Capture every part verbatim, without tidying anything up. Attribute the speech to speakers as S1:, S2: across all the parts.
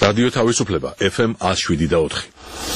S1: რადიო თავისუფლება ეფ ემ one oh seven და four.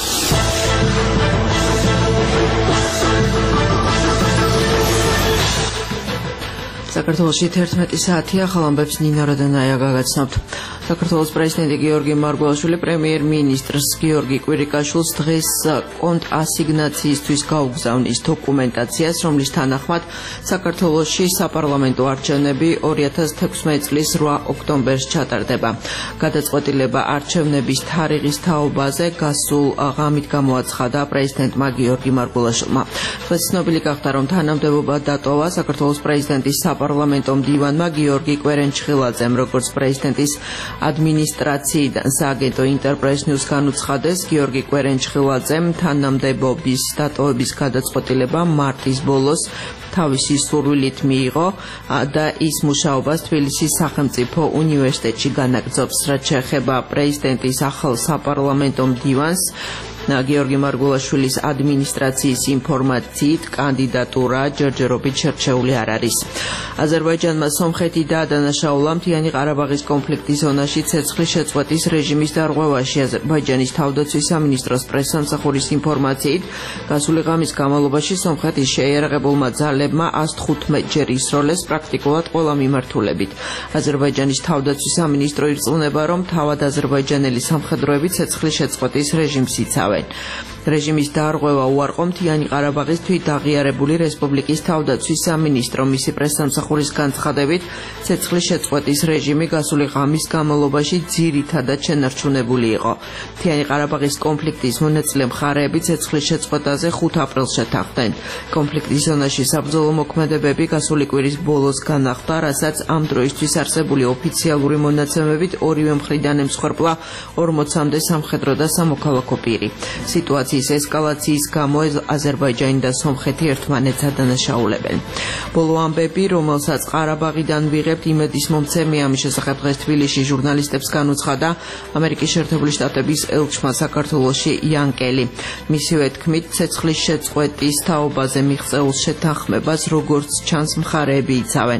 S2: საქართველოში თერთმეტი საათია, ხალამბებს ნინო როდანაია გაგაცნობთ. საქართველოს პრეზიდენტი გიორგი მარგველაშვილი პრემიერ-მინისტრს გიორგი კვირიკაშვილს დღეს კონტ ასიგნაციისთვის გაუგზავნის დოკუმენტაციას, რომლის თანახმად საქართველოში საპარლამენტო არჩევნები two thousand sixteen წლის eight ოქტომბერს ჩატარდება. გადაწყვეტილება არჩევნების თარიღის თაობაზე გასულ ღამით გამოაცხადა პრეზიდენტმა გიორგი მარგველაშვილმა. დღეს ცნობილი გახდა, რომ თანამდებობა დატოვა საქართველოს პრეზიდენტის საპარლამენტო მდივანმა გიორგი კვერენჩხილაძემ, როგორც პრეზიდენტის ადმინისტრაციიდან სააგენტო ინტერპრეს ნიუს განუცხადეს, გიორგი კვერენჩხილაძემ თანამდებობის დატოვების გადაწყვეტილება მარტის ბოლოს თავისი სურვილით მიიღო და ის მუშაობას თბილისის სახელმწიფო უნივერსიტეტში განაგრძობს. რაც შეეხება პრეზიდენტის ახალ საპარლამენტო მდივანს, გიორგი მარგველაშვილის ადმინისტრაციის ინფორმაციით კანდიდატურა ჯერჯერობით შერჩეული არ არის. აზერბაიჯანმა სომხეთი დაადანაშაულა მთიანი ყარაბაღის კონფლიქტის ზონაში ცეცხლის შეწყვეტის რეჟიმის დარღვევაში. აზერბაიჯანის თავდაცვის სამინისტროს პრესსამსახურის ინფორმაციით, გასული ღამის განმავლობაში სომხეთის შეიარაღებულმა ძალებმა one hundred fifteen ჯერ ისროლეს პრაქტიკულად ყველა მიმართულებით. აზერბაიჯანის თავდაცვის სამინისტრო ირწმუნება, რომ თავად აზერბაიჯანელი სამხედროები ცეცხლის შეწყვეტის რეჟიმს იცავენ. რეჟიმის დაარღვევა უარყო მთიანი ყარაბაღის თვითაღიარებული რესპუბლიკის თავდაცვის სამინისტრო. მისი პრესსამსახურის განცხადებით, ცეცხლის შეწყვეტის რეჟიმი გასული ღამის განმავლობაში ძირითადად შენარჩუნებული იყო. მთიანი ყარაბაღის კონფლიქტის მონაწილე მხარეები ცეცხლის შეწყვეტაზე five აპრილს შეთანხმდნენ. კონფლიქტის ზონაში საბრძოლო მოქმედებები გასული კვირის ბოლოს განახლდა, რასაც ამ დროისთვის არსებული ოფიციალური მონაცემებით ორივე მხრიდან ემსხვერპლა ორმოცამდე სამხედრო და სამოქალაქო პირი. სიტუაციის ესკალაციის გამო აზერბაიჯანი და სომხეთი ერთმანეთს ადანაშაულებენ. ბოლო ამბები, რომელსაც ყარაბაღიდან ვიღებთ, იმედის მომცემია. ამის შესახებ დღეს თბილისში ჟურნალისტებს განუცხადა ამერიკის შეერთებული შტატების ელჩმა საქართველოში იან კელი. მისივე თქმით, ცეცხლის შეწყვეტის თაობაზე მიღწეულ შეთანხმებას როგორც ჩანს მხარეები იცავენ.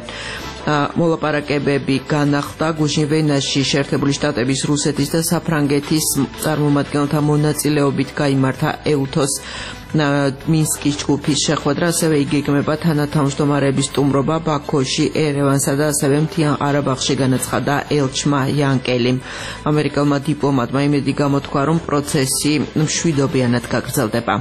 S2: მოლაპარაკებები განახლდა გუშინ ვენაში შეერთებული შტატების, რუსეთის და საფრანგეთის წარმომადგენელთა მონაწილეობით გაიმართა ეუთოს მინსკის ჯგუფის შეხვედრა, ასევე იგეგმება თანათავმჯდომარეების სტუმრობა ბაქოში, ერევანსა და ასევე მთიან ყარაბაღში, განაცხადა ელჩმა იან კელიმ. ამერიკელმა დიპლომატმა იმედი გამოთქვა, რომ პროცესი მშვიდობიანად გაგრძელდება.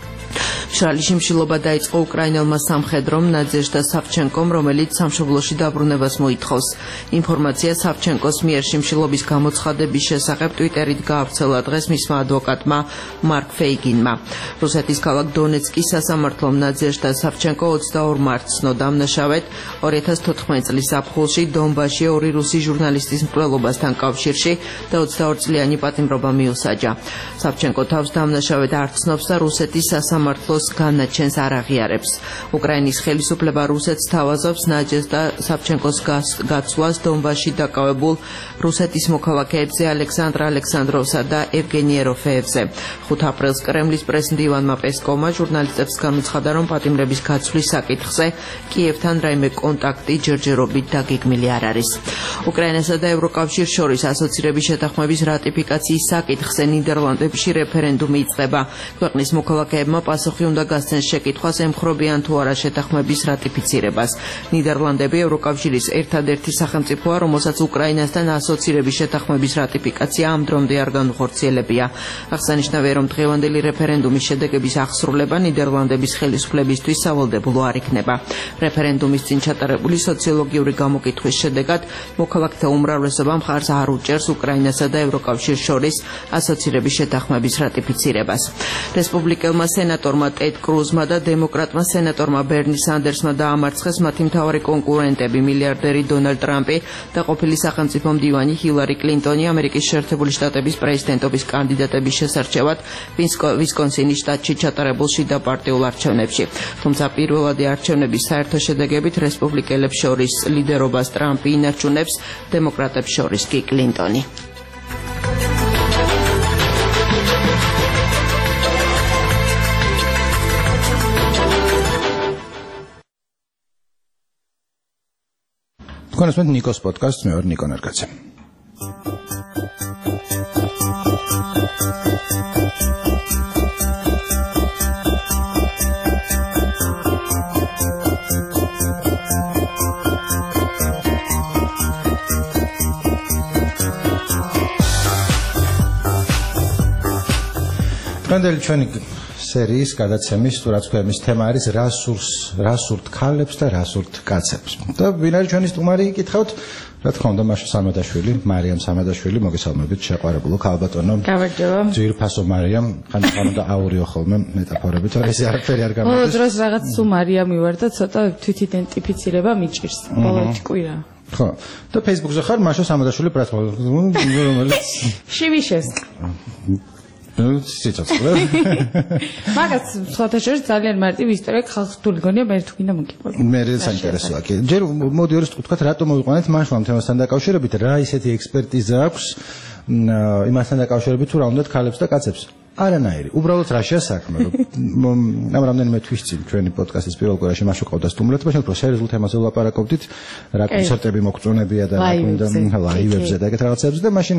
S2: მშრალი შიმშილობა დაიწყო უკრაინელმა სამხედრომ ნადეჟდა სავჩენკომ, რომელიც სამშობლოში დაბრუნებას მოითხოვს. ინფორმაცია სავჩენკოს მიერ შიმშილობის გამოცხადების შესახებ ტვიტერით გაავრცელა დღეს მისმა ადვოკატმა მარკ ფეიგინმა. რუსეთის ქალაქ დონეცკის სასამართლომ ნადეჟდა სავჩენკო twenty-two მარტს ცნო დამნაშავედ two thousand fourteen წლის ზაფხულში დონბასში ორი რუსი ჟურნალისტის მკვლელობასთან კავშირში და twenty-two წლიანი პატიმრობა მიუსაჯა. სავჩენკო თავს დამნაშავედ არ ცნობს და რუსეთის სასამართლოს განაჩენს არ აღიარებს. უკრაინის ხელისუფლება რუსეთს თავაზობს ნაჯეს და სავჩენკოს გაცვლას დონბასში დაკავებულ რუსეთის მოქალაქეებზე ალექსანდრ ალექსანდროვსა და ევგენი ეროფეევზე. five აპრილს კრემლის პრესმდივანმა პესკოვმა ჟურნალისტებს განუცხადა, რომ პატიმრების გაცვლის საკითხზე კიევთან რაიმე კონტაქტი ჯერჯერობით დაგეგმილი არ არის. უკრაინასა და ევროკავშირს შორის ასოცირების შეთანხმების რატიფიკაციის საკითხზე ნიდერლანდებში რეფერენდუმი იწყება. ქვეყნის მოქალაქეებმა პასუხი უნდა გასცენ შეკითხვას, ემხრობიან თუ არა შეთანხმების რატიფიცირებას. ნიდერლანდები ევროკავშირის ერთადერთი სახელმწიფოა, რომელსაც უკრაინასთან ასოცირების შეთანხმების რატიფიკაცია ამ დრომდე არ განუხორციელებია. აღსანიშნავია, რომ დღევანდელი რეფერენდუმის შედეგების აღსრულება ნიდერლანდების ხელისუფლებისთვის სავალდებულო არ იქნება. რეფერენდუმის წინ ჩატარებული სოციოლოგიური გამოკითხვის შედეგად მოქალაქეთა უმრავლესობა მხარს არ უჭერს უკრაინასა და ევროკავშირს შორის ასოცირების შეთანხმების რატიფიცირებას. რესპუბლიკელმა სენატორმა ტედ კრუზმა და დემოკრატმა სენატორმა ბერნი სანდერსმა დაამარცხეს მათი მთავარი კონკურენტები, მილიარდერი დონალდ ტრამპი და ყოფილი სახელმწიფო მდივანი ჰილარი კლინტონი ამერიკის შეერთებული შტატების პრეზიდენტობის კანდიდატების შესარჩევად ვისკონსინის შტატში ჩატარებულ შიდა პარტიულ არჩევნებში. თუმცა პირველადი არჩევნების საერთო შედეგებით რესპუბლიკელებს შორის ლიდერობას ტრამპი ინარჩუნებს, დემოკრატებს შორის კი კლინტონი.
S3: თქვენ ასმეთ ნიკოს პოდკასტს, მე ვარ ნიკო ნერგაძე. დღევანდელი ჩვენი სერიის გადაცემის თუ რაც ქვია მის თემა არის რა სურს რა სურთ ქალებს და რა სურთ კაცებს. და ვინ არის ჩვენი სტუმარი იკითხავთ? რა თქმა უნდა მაშა სამადაშვილი, მარიამ სამადაშვილი, მოგესალმებით შეყვარებულო ქალბატონო.
S2: გამარჯობა.
S3: ძვირფასო მარიამ, ხანდახან უნდა აურიო ხოლმე მეტაფორებით, რომ ეს არაფერი არ გამოდის.
S2: ბოლო დროს რაღაც სუ მარიამი ვარ და ცოტა თვითიდენტიფიცირება მიჭირს. ბოლო კვირა.
S3: ხო. და Facebook-ზე ხარ მაშა სამადაშვილი პრატმოლოგი, რომელიც
S2: შივიშეს.
S3: ნუ სიცოცხლე.
S2: მაგას სხვათა შორის ძალიან მარტივი ისტორია ხალხური გონია მე თუ გინდა მოგიყვება.
S3: მე საინტერესოა კი. ჯერ მოდი ორი ვთქვათ რატომ მოვიყვანეთ მაშუამ თემასთან დაკავშირებით რა ისეთი ექსპერტიზა აქვს იმასთან დაკავშირებით თუ რა უნდათ ქალებს და კაცებს. არანაირი. უბრალოდ რაშია საქმე, რომ ამ რამდენიმე თვის წინ ჩვენი პოდკასტის პირველ კვირაში მაშო ყავდა სტუმრად, მაშინ უფრო სერიოზულ თემაზე ვლაპარაკობდით, რა კონცერტები მოგწონებია და რა გვინდა ლაივებზე და ეგეთ რაღაცებზე და მაშინ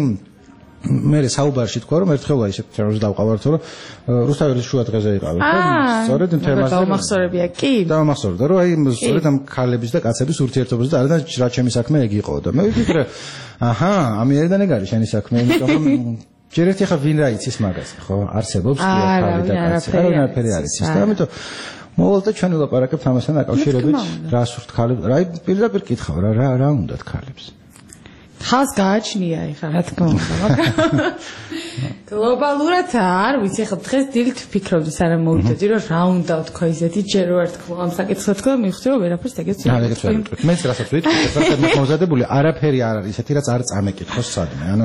S3: მე საუბარში თქვა რომ ერთხელ აი ისეთ თემაზე დავყავართ რომ რუსთაველის შუა დღეზე იყავით და სწორედ იმ თემაზე
S2: დავმახსოვრებია კი
S3: დავმახსოვრდა რომ აი სწორედ ამ ქალების და კაცების ურთიერთობაზე და არადა რა ჩემი საქმე ეგ იყო და მე ვიფიქრე აჰა ამიერიდან ეგ არის შენი საქმე იმიტომ რომ ჯერ ერთი ხა ვინ რა იცის მაგაზე ხო არსებობს კი ქალი და კაცი არაფერი არ იცის და ამიტომ მოვალდა ჩვენ ვლაპარაკებთ ამასთან დაკავშირებით რა სურთ ქალებს რა პირდაპირ კითხავ რა რა უნდათ ქალებს
S2: ხალხს გააჩნია ეხლა რა თქმა უნდა მაგრამ გლობალურად არ ვიცი ეხლა დღეს დილით ვფიქრობდი სანამ მოვიდოდი რომ რა უნდა თქვა ისეთი ჯერ ვარ თქვა ამ საკითხს თქვა მივხვდი რომ ვერაფერს ეგეც
S3: არ ეგეც ვერ ვიტყვი მეც რასაც ვიტყვი ეს რა მომზადებული არაფერი არ არის ისეთი რაც არ წამეკითხოს სადმე ანუ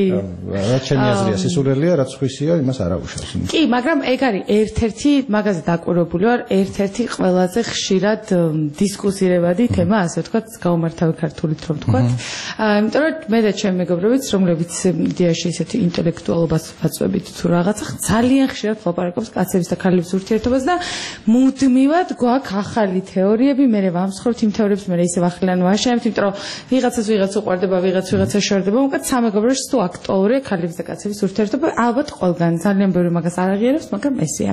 S3: რა ჩემი აზრია სისულელია რაც ხვისია იმას არ აუშავს
S2: კი მაგრამ ეგ არის ერთ-ერთი მაგაზე დაკვირვებული ვარ ერთ-ერთი ყველაზე ხშირად დისკუსირებადი თემა ასე ვთქვათ გაუმართავი ქართულით რომ ვთქვათ იმიტომ რომ მე და ჩემი მეგობრებიც რომლებიც იდეაში ისეთი ინტელექტუალობას ვაწვევით თუ რაღაცა ძალიან ხშირად ვლაპარაკობს კაცების და ქალების ურთიერთობას და მუდმივად გვაქვს ახალი თეორიები მე ვამსხვრევთ იმ თეორიებს მე ისევ ახლან ვაშენებთ იმიტომ რომ ვიღაცას ვიღაც უყვარდება ვიღაც ვიღაცა შორდება უკეთ სამეგობროში თუ აქტუალურია ქალების და კაცების ურთიერთობა ალბათ ყველგან ძალიან ბევრი მაგას არ აღიარებს მაგრამ ესეა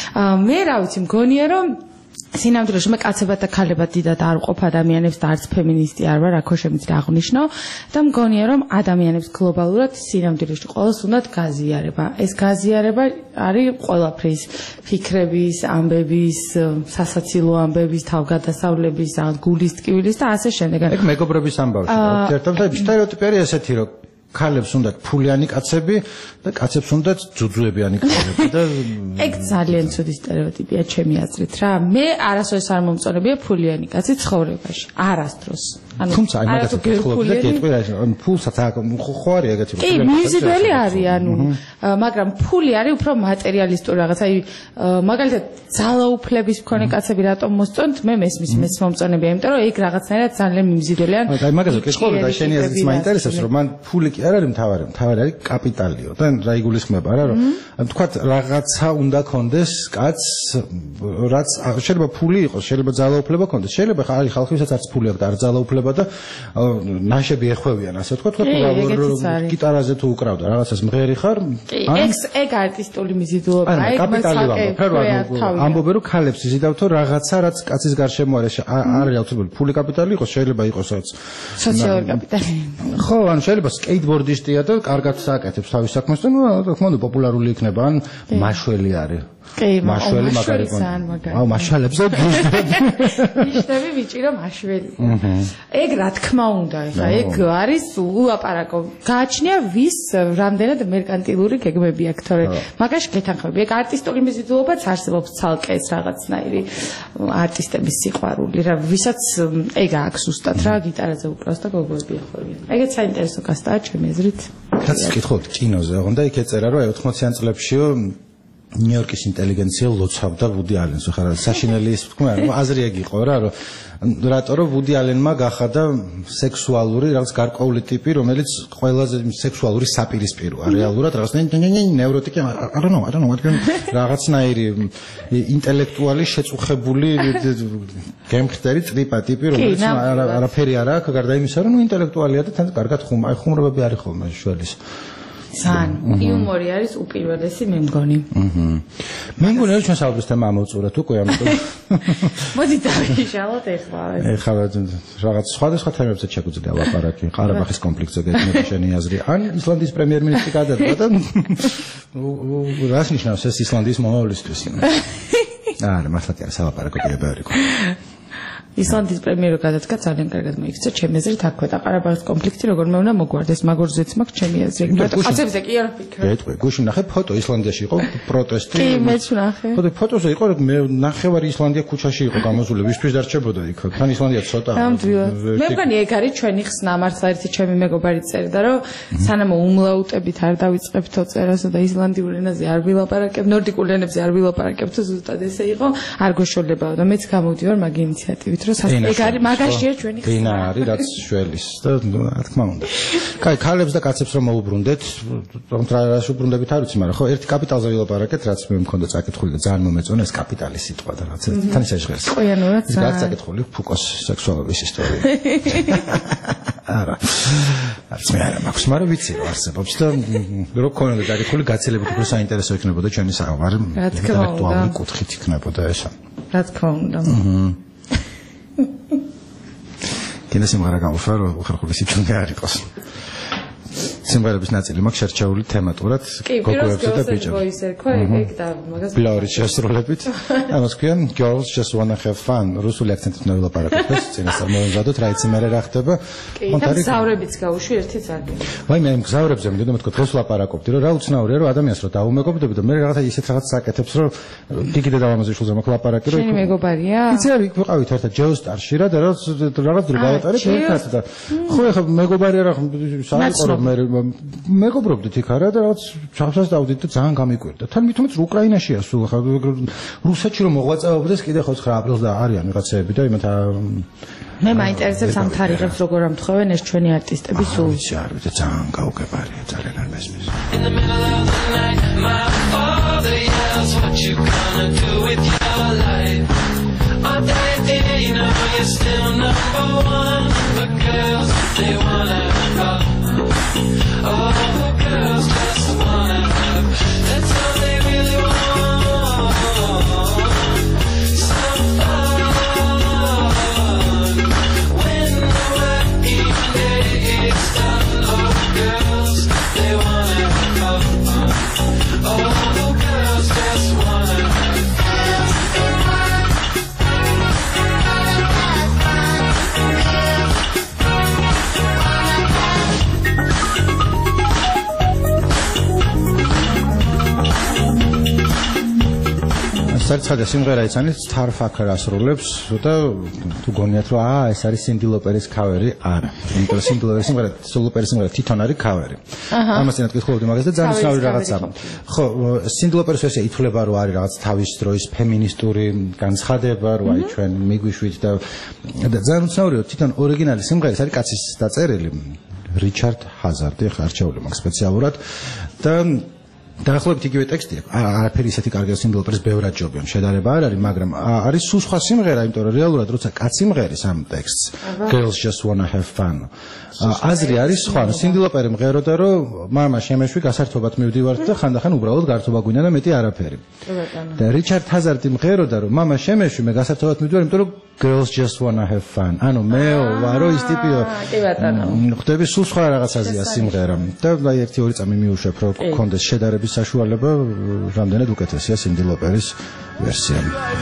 S2: მე რა ვიცი მგონია რომ სინამდვილეში მე კაცებად და ქალებად დიდად არ ვყოფ ადამიანებს და არც ფემინისტი არ ვარ, აქ შემიძლია აღვნიშნო და მგონია რომ ადამიანებს გლობალურად სინამდვილეში ყოველს უნდათ გაზიარება. ეს გაზიარება არის ყველაფრის, ფიქრების, ამბების, სასაცილო ამბების, თავგადასავლების, გულის ტკივილის და ასე შემდეგ.
S3: ეგ მეგობრების ამბავში ურთიერთობა და სტერეოტიპი არის ესეთი რომ ქალებს უნდათ ფულიანი კაცები და კაცებს უნდათ ძუძუებიანი კაცები და
S2: ეგ ძალიან ცუდი სტერეოტიპია ჩემი აზრით რა მე არასოდეს არ მომწონებია ფულიანი კაცი ცხოვრებაში არასდროს
S3: ანუ თუმცა აი მაგასაც გიხილობდი და გეტყვი რა ფულსაც ხო არის ეგეთი
S2: კი მიზიდველი არის ანუ მაგრამ ფული არის უფრო მატერიალისტური რაღაც აი მაგალითად ძალაუფლების მქონე კაცები რატომ მოსწონთ მე მესმის მეს მომწონებია იმიტომ რომ ეგ რაღაცნაირად ძალიან მიმზიდველია
S3: აი მაგაზე გიხილობდი და შენი აზრიც მაინტერესებს რომ მან ფული არ არის მთავარი, მთავარი არის კაპიტალიო. და რა იგულისხმება რა, რომ თქვათ რაღაცა უნდა კონდეს კაცს, რაც შეიძლება ფული იყოს, შეიძლება ძალაუფლება კონდეს. შეიძლება ხალი ხალხისაც არც ფული აქვს, არ ძალაუფლება და ნაშები ეხვევიან, ასე ვთქვათ, თქვათ გიტარაზე თუ უკრავდა, რაღაცას მღერი ხარ,
S2: ან ეგ ეგ არტისტული მიზიდულობა,
S3: ეგ კაპიტალიო. ამბობენ რომ ქალებს იზიდავთ რაღაცა, რაც კაცის გარშემო არის, არ არის აუცილებელი ფული კაპიტალი იყოს, შეიძლება იყოს რაც
S2: სოციალური კაპიტალი.
S3: ხო, ან შეიძლება სკეიტბორდისტია და კარგად სააკეთებს თავის საქმეს და ნუ რა თქმა უნდა პოპულარული იქნება ან მაშველი არის
S2: კი
S3: მაშველი მაგარი აუ მაშალებს და
S2: ნიშნები ვიჭირო მაშველი ეგ რა თქმა უნდა ეხა ეგ არის ულაპარაკო გააჩნია ვის რამდენად მერკანტილური გეგმები აქვს თორე მაგაში გეთანხმები ეგ არტისტული მიზიდულობაც არსებობს ცალკე ეს რაღაცნაირი არტისტების სიყვარული რა ვისაც ეგ აქვს უსტად რა გიტარაზე უკრავს და გოგოები ეხვევიან ეგეც საინტერესო კასტაა ჩემი აზრით
S3: რაც კითხოთ კინოზე ოღონდ იქ ეწერა რომ ოთხმოციან წლებშიო ნიუ-იორკის ინტელიგენცია ლოცავდა ვუდი ალენს ხარ საშინელი ის თქვა რომ აზრი ეგ იყო რა რომ რატო რომ ვუდი ალენმა გახადა სექსუალური რაღაც გარკვეული ტიპი რომელიც ყველაზე სექსუალური საპირისპიროა რეალურად რაღაც ნევროტიკი არა ნო არა ნო რაღაცნაირი ინტელექტუალი შეწუხებული გემხდარი ტიპა ტიპი რომელიც არაფერი არ აქვს გარდა იმისა რომ ინტელექტუალია და თან კარგად ხუმრობები არის ხოლმე შველის
S4: ძალიან იუმორი არის უპირველესი მე მგონი.
S3: აჰა. მე მგონი რომ ჩვენ საუბრობთ თემა ამოვწუროთ უკვე ამიტომ.
S4: მოდი დავიშალოთ ეხლა.
S3: ეხლა რაღაც სხვადასხვა თემებზე შეგვიძლია ლაპარაკი. ყარაბაღის კონფლიქტზე გეკნება შენი აზრი. ან ისლანდიის პრემიერ-მინისტრი გადადგა და რას ნიშნავს ეს ისლანდიის მომავლისთვის? არა, მართლა კი არა, სალაპარაკო კი ბევრი გვაქვს.
S4: ისლანდიის პრემიერო გადადგა ძალიან კარგად მოიქცა ჩემი აზრით აქვე და ყარაბაღის კონფლიქტი როგორ მე უნდა მოგვარდეს მაგორზეც მაქვს ჩემი აზრი. კაცებზე კი არ ვფიქრობ.
S3: გეტყვი, გუშინ ნახე ფოტო ისლანდიაში იყო პროტესტი.
S4: კი, მეც ვნახე.
S3: ხო და ფოტოზე იყო რომ მე ნახევარი ისლანდია ქუჩაში იყო გამოსული, ვისთვის დარჩებოდა იქ. თან ისლანდია ცოტა.
S4: მე მგონი ეგ არის ჩვენი ხსნა, მართლა ერთი ჩემი მეგობარი წერდა რომ სანამ უმლაუტებით არ დავიწყებთო წერასა და ისლანდიურ ენაზე არ ვილაპარაკებ, ნორდიკულ ენებზე არ ვილაპარაკებ, თუ ზუსტად ესე იყო, არ გოშოლებაო და მეც გამოვდივარ მაგ ინიციატივით. ეგ არის მაგაშია ჩვენი ხსნა.
S3: ენა არის რაც შველის და რა თქმა უნდა. კაი, ქალებს და კაცებს რომ მოუბრუნდეთ, რომ რას უბრუნდებით არ ვიცი, მაგრამ ხო ერთი კაპიტალზე ვილაპარაკეთ, რაც მე მქონდა წაკითხული და ძალიან მომეწონა ეს კაპიტალის სიტყვა და რაც თან ისე ჟღერს.
S4: ყოიანურად ძალიან.
S3: რაც წაკითხული ფუკოს სექსუალობის ისტორია. არა. არც მე არა მაქვს, მაგრამ ვიცი რომ არსებობს და რო ქონდა წაკითხული გაცილებით უფრო საინტერესო იქნებოდა ჩვენი საუბარი. ინტელექტუალური კუთხით იქნებოდა ესა.
S4: რა თქმა უნდა.
S3: კინო სიმღერა გამოფარ, ხალხური სიჩუმე არ იყოს. სიმღერების ნაწილი მაქვს შერჩეული თემატურად გოგოებზე და ბიჭებზე. ბლორის შესრულებით. ამას ქვია Girls Just Wanna Have Fun. რუსული აქცენტით უნდა ვილაპარაკოთ, წინასწარ მოვემზადოთ, რა იცი მერე რა ხდება.
S4: მგზავრებიც გაუშვი ერთი წაგი.
S3: ვაი მე მგზავრებზე მიდოდა მეთქო დღეს ვლაპარაკობდი, რომ რა უცნაურია, რომ ადამიანს რო დაუმეგობრდები და მე რაღაცა ისეთ რაღაც საკეთებს, რომ გიგიდე დავამაზიშულზე მაქვს ლაპარაკი, რომ
S4: შენი მეგობარია?
S3: იცი რა, იქ ვიყავით ერთად ჯეოსტარში რა და რაღაც რაღაც დრო გავატარეთ ერთად და ხო ეხლა მეგობარი რა საერთოდ მე მეგობრობდით იქ არა და რაღაც ჩავსას დავდით და ძალიან გამიკვირდა. თან მithumeც უკრაინაშია სულ ხა რუსეთში რომ მოღვაწეობდეს კიდე ხო ცხრა აპრილს და არიან ვიღაცები და იმათ
S4: მე მაინტერესებს ამ თარიღებს როგორ ამთხოვენ ეს ჩვენი არტისტები სულ.
S3: ვიცი არ ვიცი ძალიან გაუგებარია ძალიან არ მესმის.
S5: Oh, girls just wanna have, that's all they really want. Some fun when the working day is done. Oh, girls, they wanna have fun. Oh, girls just wanna have
S3: საერთოდ სიმღერა იცანით Starfucker ასრულებს და თუ გონიათ რომ აა ეს არის Cyndi Lauper's cover-ი, არა. იმიტომ რომ Cyndi Lauper's სიმღერა, Cyndi Lauper's სიმღერა თვითონ არის cover-ი. ამას წინათ კითხულობდი მაგას და ძალიან სწორი რაღაცა. ხო, Cyndi Lauper's ვერსია ითვლება რომ არის რაღაც თავის დროის ფემინისტური განცხადება, რომ აი ჩვენ მიგვიშვით და ძალიან სწორია თვითონ ორიგინალი სიმღერა არის კაცის დაწერილი რიჩარდ ჰაზარდი, ხა არჩეული მაქვს სპეციალურად და დაახლოებით იგივე ტექსტია. არაფერი ისეთი კარგია Cyndi Lauper's ბევრად ჯობიან, შედარება არ არის, მაგრამ არის სულ სხვა სიმღერა, იმიტომ რომ რეალურად როცა კაცი მღერის ამ ტექსტს Girls Just Wanna Have Fun. აზრი არის სხვა. Cyndi Lauper მღეროდა რომ მამა შემეშვი გასართობად მივდივართ და ხანდახან უბრალოდ გართობა გვინდა და მეტი არაფერი. და რიჩარდ ჰაზარდი მღეროდა რომ მამა შემეშვი მე გასართობად მივდივარ, იმიტომ რომ Girls Just Wanna Have Fun. ანუ მე ვარო ის ტიპიო.
S4: კი ბატონო.
S3: ხდები სულ სხვა რაღაცაზეა სიმღერა. და აი ერთი ორი წამი მივუშვებ რომ გქონდეს შედარების საშუალება, რამდენად უკეთესია Cyndi Lauper's ვერსია.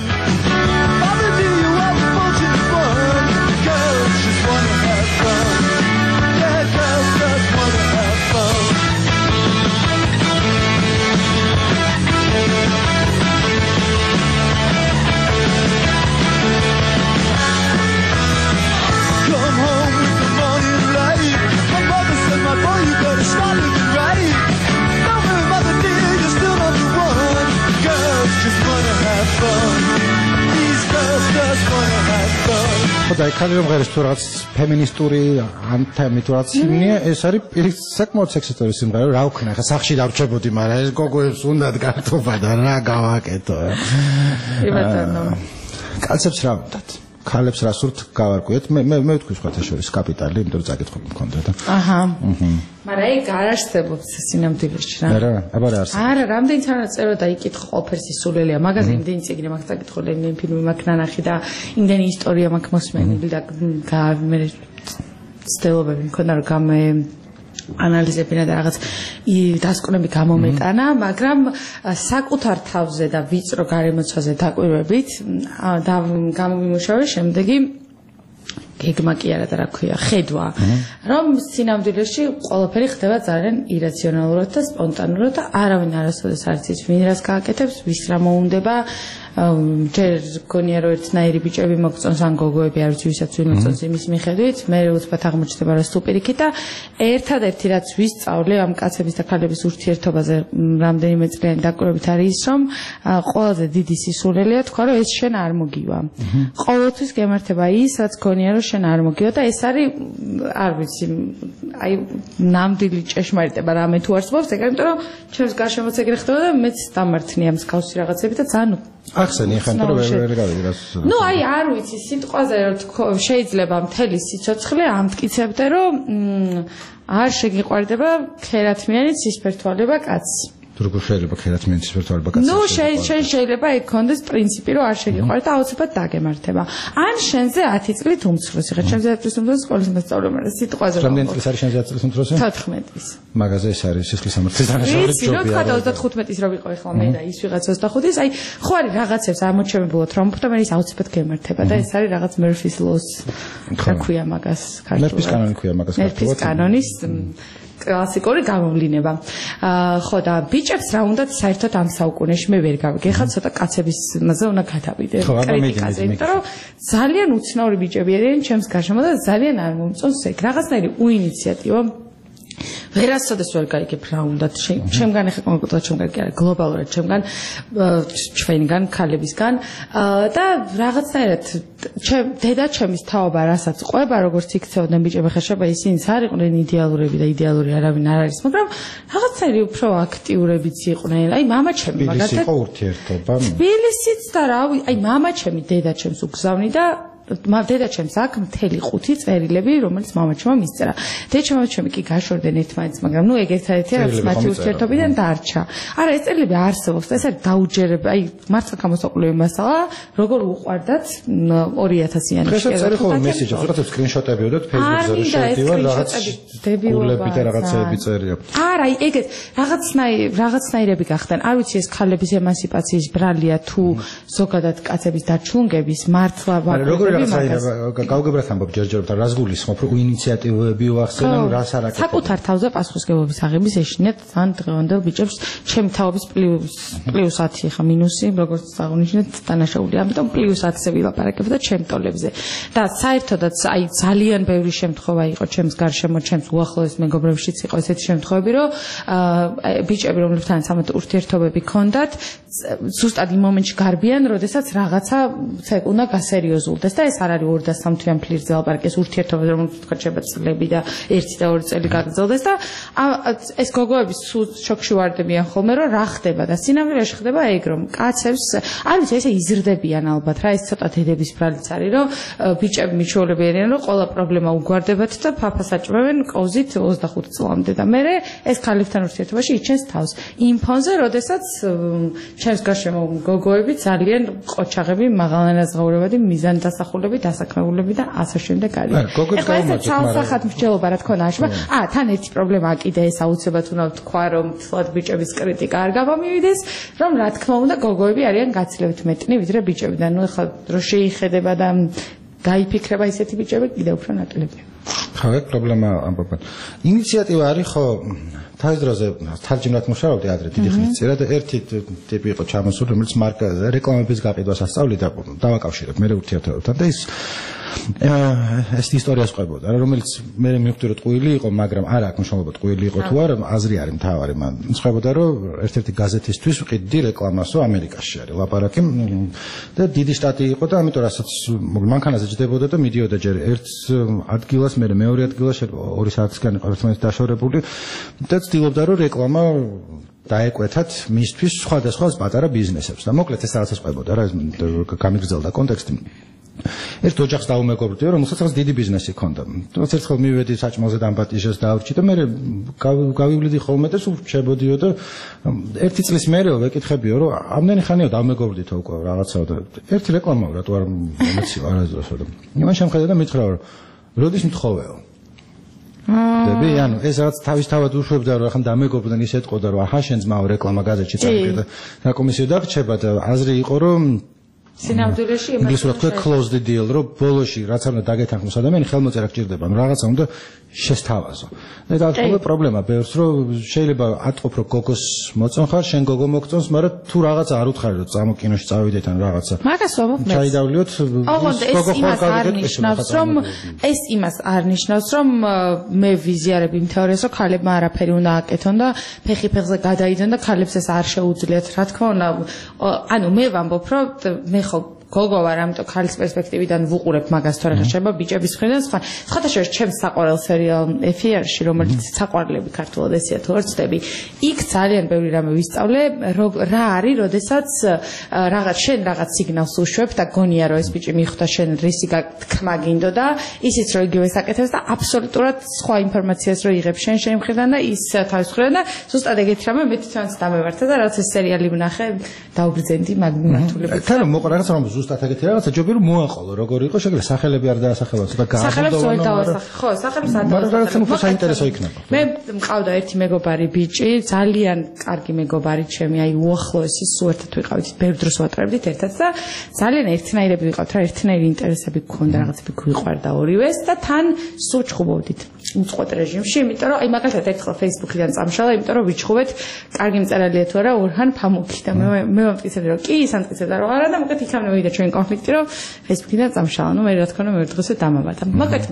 S3: და იქალი რომ ღერეს თუ რაღაც ფემინისტური ანთემი თუ რაღაც იმნია, ეს არის საკმაოდ სექსისტური სიმღერა, რა ვქნა, ხა სახში დავრჩებოდი, მაგრამ ეს გოგოებს უნდათ გართობა და რა გავაკეთო.
S4: კი ბატონო.
S3: კაცებს რა უნდათ? ქალებს რა სურთ გავარკვიეთ. მე მე მე ვთქვი სხვათა შორის კაპიტალი, იმიტომ რომ წაკითხები მქონდა და.
S4: აჰა. მაგრამ ეგ არ არსებობს სინამდვილეში რა.
S3: არა, აბა რა არსებობს.
S4: არა, რამდენი თანაც წერო და იკითხო ყველაფერს ისულელია. მაგაზე იმდენი წიგნი მაქვს წაკითხული, იმდენი ფილმი მაქვს ნანახი და იმდენი ისტორია მაქვს მოსმენილი და მე ცდილობები მქონდა რომ გამე ანალიზებინა და რაღაც დასკვნები გამომეტანა, მაგრამ საკუთარ თავზე და ვიწრო გარემოცვაზე დაკვირვებით და გამომიმუშავე შემდეგი გეგმა კი არა და რა ქვია, ხედვა, რომ სინამდვილეში ყველაფერი ხდება ძალიან ირაციონალურად და სპონტანურად და არავინ არასოდეს არ იცის ვინ რას გააკეთებს, ვის რა მოუნდება. ჯერ გონია რომ ერთნაირი ბიჭები მოგწონს ან გოგოები არ ვიცი ვისაც ვინ მოწონს იმის მიხედვით, მე უცბად აღმოჩნდება რომ სუპერიქი და ერთადერთი რაც ვისწავლე ამ კაცების და ქალების ურთიერთობაზე რამდენიმე წლიანი დაკვირვებით არის ის რომ ყველაზე დიდი სისულელია თქვა რომ ეს შენ არ მოგივა. ყოველთვის გემართება ის რაც გონია რომ შენ არ მოგივა და ეს არის არ ვიცი აი ნამდვილი ჭეშმარიტება რამე თუ არსებობს ეგ იმიტომ რომ ჩემს გარშემოც ეგრე ხდება და მეც დამართნია მსგავსი რაღაცები და ძალიან
S3: ახსენი ხან რომ ვერ გავიდი რას.
S4: ნუ აი არ ვიცი სიტყვაზე რომ შეიძლება მთელი სიცოცხლე ამტკიცებდე რომ არ შეგიყვარდება ქერათმიანი ცისფერთვალება კაცი.
S3: როგორ შეიძლება ქერათმიანი ცისფერთვალება კაცი?
S4: ნუ შეიძლება ეგ კონდეს პრინციპი რომ არ შეგიყვარდა აუცილებლად დაგემართება. ან შენზე ათი წლით უმცროსი ხარ. შენზე ათი წლის უმცროსი სკოლის მასწავლებელი, მაგრამ სიტყვაზე რომ
S3: რამდენი წლის არის შენზე ათი წლის უმცროსი?
S4: თოთხმეტი წლის.
S3: მაგაზე ეს არის სისხლის სამართლის დანაშაული
S4: ვიცი, რო თქვა ოცდახუთი რომ ვიყო ახლა მე და ის ვიღაც ოცდახუთის, აი ხო არის რაღაცებს ამოჩემებულად რომ და მე ის აუცილებლად გემართება და ეს არის რაღაც Murphy's laws. რა ქვია მაგას ქართულად?
S3: Murphy's კანონი ქვია მაგას ქართულად.
S4: Murphy's კანონის კლასიკური გამოვლენა. ხო და ბიჭებს რა უნდათ საერთოდ ამ საუკუნეში მე ვერ გავიგე. ხა ცოტა კაცების მასზე უნდა გადავიდე კრიტიკაზე, იმიტომ რომ ძალიან უცნაური ბიჭები არიან ჩემს გარშემო და ძალიან არ მომწონს ეგ. რაღაცნაირი უინიციატივა ვერასოდეს ვერ გაიგებ რა უნდათ ჩემგან ახლა კონკრეტულად ჩემგან კი არა გლობალურად ჩემგან ჩვენგან ქალებისგან და რაღაცნაირად ჩემ დედა ჩემის თაობა რასაც ყვება როგორც იქცეოდნენ ბიჭები ხა შეება ისინიც არ იყვნენ იდეალურები და იდეალური არავინ არ არის მაგრამ რაღაცნაირი უფრო აქტიურებიც იყვნენ აი მამა ჩემი მაგალითად
S3: თბილისი იყო ურთიერთობა
S4: თბილისიც და რავი აი მამა ჩემი დედა ჩემს უგზავნი და დედა ჩემს აქ მთელი ხუთი წერილები რომელიც მამაჩემმა მისწერა. დედა ჩემი კი გაშორდნენ ერთმანეთს, მაგრამ ნუ ეგ ერთადერთია რაც მათი ურთიერთობიდან დარჩა. არა, ეს წერილები არსებობს და ეს არის დაუჯერება, აი მართლა გამოსაყოლებელი მასალა, როგორ უყვარდათ ორი ათასიანი
S3: შეიძლება წერილ ხოლმე მესიჯებს, რაღაცა სკრინშოტები ვიდოთ Facebook-ზე რომ შევდივარ, რაღაც დებილები და რაღაცეები წერია.
S4: არა, ეგეთ რაღაცნაირი რაღაცნაირები გახდნენ. არ ვიცი ეს ქალების ემანსიპაციის ბრალია თუ ზოგადად კაცების დაჩლუნგების მართლა
S3: როგორ გავგებრათ ამბობ ჯერჯერობით რას გულისხმობ რომ ინიციატივები ვახსენებ რას არაკეთებ
S4: საკუთარ თავზე პასუხისგებლობის აღების ეშინიათ ძალიან დღევანდელ ბიჭებს ჩემი თაობის პლუს პლუს ათი ხა მინუსი როგორც აღნიშნეთ დანაშაული ამიტომ პლუს ათზე ვილაპარაკებ და ჩემ ტოლებზე და საერთოდაც აი ძალიან ბევრი შემთხვევა იყო ჩემს გარშემო ჩემს უახლოეს მეგობრებშიც იყო ესეთი შემთხვევები რომ ბიჭები რომლებთანაც ამათ ურთიერთობები ქონდათ ზუსტად იმ მომენტში გარბიან როდესაც რაღაცა უნდა გასერიოზულდეს და ეს არ არის ორი და სამი თვიან ფლირტზე ლაპარაკი ეს ურთიერთობა რომელიც თქვა შეიძლება წლები და ერთი და ორი წელი გაგრძელდეს და ეს გოგოები სულ შოქში ვარდებიან ხოლმე რომ რა ხდება და სინამდვილეში ხდება ეგ რომ კაცებს არ ვიცი ესე იზრდებიან ალბათ რა ეს ცოტა დედების ბრალიც არის რომ ბიჭები მიჩვეულები არიან რომ ყველა პრობლემა უგვარდებათ და ფაფას აჭმევენ კოზით ოცდახუთ წლამდე და მე ეს ქალებთან ურთიერთობაში იჩენს თავს იმ ფონზე როდესაც ჩემს გარშემო გოგოები ძალიან ყოჩაღები მაღალანაზღაურებადი მიზან დასახულები დასაქმებულები და ასე შემდეგ არიან. ეხლა ეს ცალსახად მსჯელობა რა თქმა უნდა ა თან ერთი პრობლემაა კიდე ეს აუცილებლად უნდა თქვა რომ თლად ბიჭების კრიტიკა არ გამომივიდეს რომ რა თქმა უნდა გოგოები არიან გაცილებით მეტნი ვიდრე ბიჭები და ნუ ეხლა რო შეიხედება და დაიფიქრება ისეთი ბიჭები კიდევ უფრო ნაკლებია.
S3: ხო ეგ პრობლემა ამბობენ. ინიციატივა არის ხო თავის დროზე თარჯიმნად მუშაობდი ადრე დიდი ხნის წინ და ერთი ტიპი იყო ჩამოსული რომელიც მარკა რეკლამების გაყიდვას ასწავლიდა დავაკავშირებ მე ურთიერთობებთან და ის ეს ისტორიას ყვებოდა რა რომელიც მე მივხვდი რომ ტყუილი იყო მაგრამ არა აქ მშობლობა ტყუილი იყო თუ არა აზრი არის მთავარი მან ყვებოდა რომ ერთ-ერთი გაზეთისთვის ვყიდდი რეკლამასო ამერიკაში არის ლაპარაკი და დიდი შტატი იყო და ამიტომ რასაც მანქანაზე ჯდებოდა და მიდიოდა ჯერ ერთ ადგილას მე მეორე ადგილას ორი საათისგან იყო ერთმანეთს დაშორებული და ცდილობდა რომ რეკლამა დაეკვეთათ მისთვის სხვადასხვა პატარა ბიზნესებს და მოკლედ ეს რაღაცას ყვებოდა რა გამიგრძელდა კონტექსტი ერთ ოჯახს დაუმეგობრდიო, რომელსაც რაღაც დიდი ბიზნესი ჰქონდა. თუმცა ერთხელ მივედი საჭმელზე დამპატიჟეს დავრჩი და მე გავივლიდი ხოლმე და სულ რჩებოდიო და ერთი წლის მერეო ვეკითხებიო, რომ ამდენი ხანია დამეგობრდითო უკვე რაღაცაო და ერთი რეკლამაა რატო არ მომეციო არასდროსო და იმან შემხედა და მითხრა რომ როდის მთხოვეო. დები, ანუ ეს რაღაც თავისთავად უშვებდა რომ ახლა დამეგობრდნენ ის ეთყოდა რომ აჰა შენ ძმაო რეკლამა გაზეთში წავიდა და კომისიო დაგრჩება და აზრი იყო რომ
S4: სინამდვილეში
S3: ინგლისურად თქვა close the deal, რომ ბოლოში რაც არ უნდა დაგეთანხმოს ადამიანი ხელმოწერა გჭირდება, ანუ რაღაცა უნდა შესთავაზო. და დაწყობა პრობლემა ბევრს, რომ შეიძლება ატყობ რომ გოგოს მოწონ ხარ, შენ გოგო მოგწონს, მაგრამ თუ რაღაცა არ უთხარი რომ წამო კინოში წავიდეთ ან რაღაცა.
S4: მაგას ვამბობ მე.
S3: ჩაიდავლიოთ
S4: გოგო ხარ გავიგეთ, რომ ეს იმას არ ნიშნავს, რომ მე ვიზიარებ იმ თეორიას, რომ ქალებმა არაფერი უნდა აკეთონ და ფეხი ფეხზე გადაიდონ და ქალებს ეს არ შეუძლიათ. რა თქმა უნდა, ანუ მე ვამბობ, რომ მე ხო გოგო ვარ, ამიტომ ქალის პერსპექტივიდან ვუყურებ მაგას, თორე ხა შეიძლება ბიჭების მხრიდან სხვა. სხვათა შორის ჩემს საყვარელ სერიალ ეფ-ში, რომელიც საყვარლები ქართულად ესია თუ არ ვცდები, იქ ძალიან ბევრი რამე ვისწავლე, რა არის, როდესაც რაღაც შენ რაღაც სიგნალს უშვებ და გონია რომ ეს ბიჭი მიხვდა შენ რისი თქმა გინდო და ისიც რომ იგივე საკეთებს და აბსოლუტურად სხვა ინფორმაციას რო იღებ შენ შენ მხრიდან და ის თავის მხრიდან და ზუსტად ეგეთი რამე მე თვითონაც დამევართა და რაც ეს სერიალი ვნახე დაუბრძენდი მაგ მიმართულებით.
S3: თან მოყვა რაღაც რომ ზუსტად ეგეთი რაღაცა ჯობი რომ მოაყოლო როგორი იყო შეგიძლია სახელები არ დაასახელოს და
S4: გააბრძოლა ხო სახელებს არ
S3: დაასახელოს მაგრამ საინტერესო იქნება
S4: მე მყავდა ერთი მეგობარი ბიჭი ძალიან კარგი მეგობარი ჩემი აი უახლოესი სულ ერთად ვიყავით ბევრ დროს ვატრებდით ერთად და ძალიან ერთნაირები ვიყავთ რა ერთნაირი ინტერესები გქონდა რაღაცები გვიყვარდა ორივეს და თან სულ ჩხუბობდით უწყვეტ რეჟიმში იმიტომ რომ აი მაგალითად ერთხელ Facebook-იდან წამშალა იმიტომ რომ ვიჩხუბეთ კარგი მწერალია თუ არა ორჰან ფამუკი და მე მე მომწესებდი რომ კი ის ამწესებდა რომ არა და მოკეთ იქამდე მოვიდა ჩვენ კონფლიქტი რომ Facebook-იდან წამშალა ნუ მე რა თქმა უნდა მე დღესვე დამაბადა მოკეთ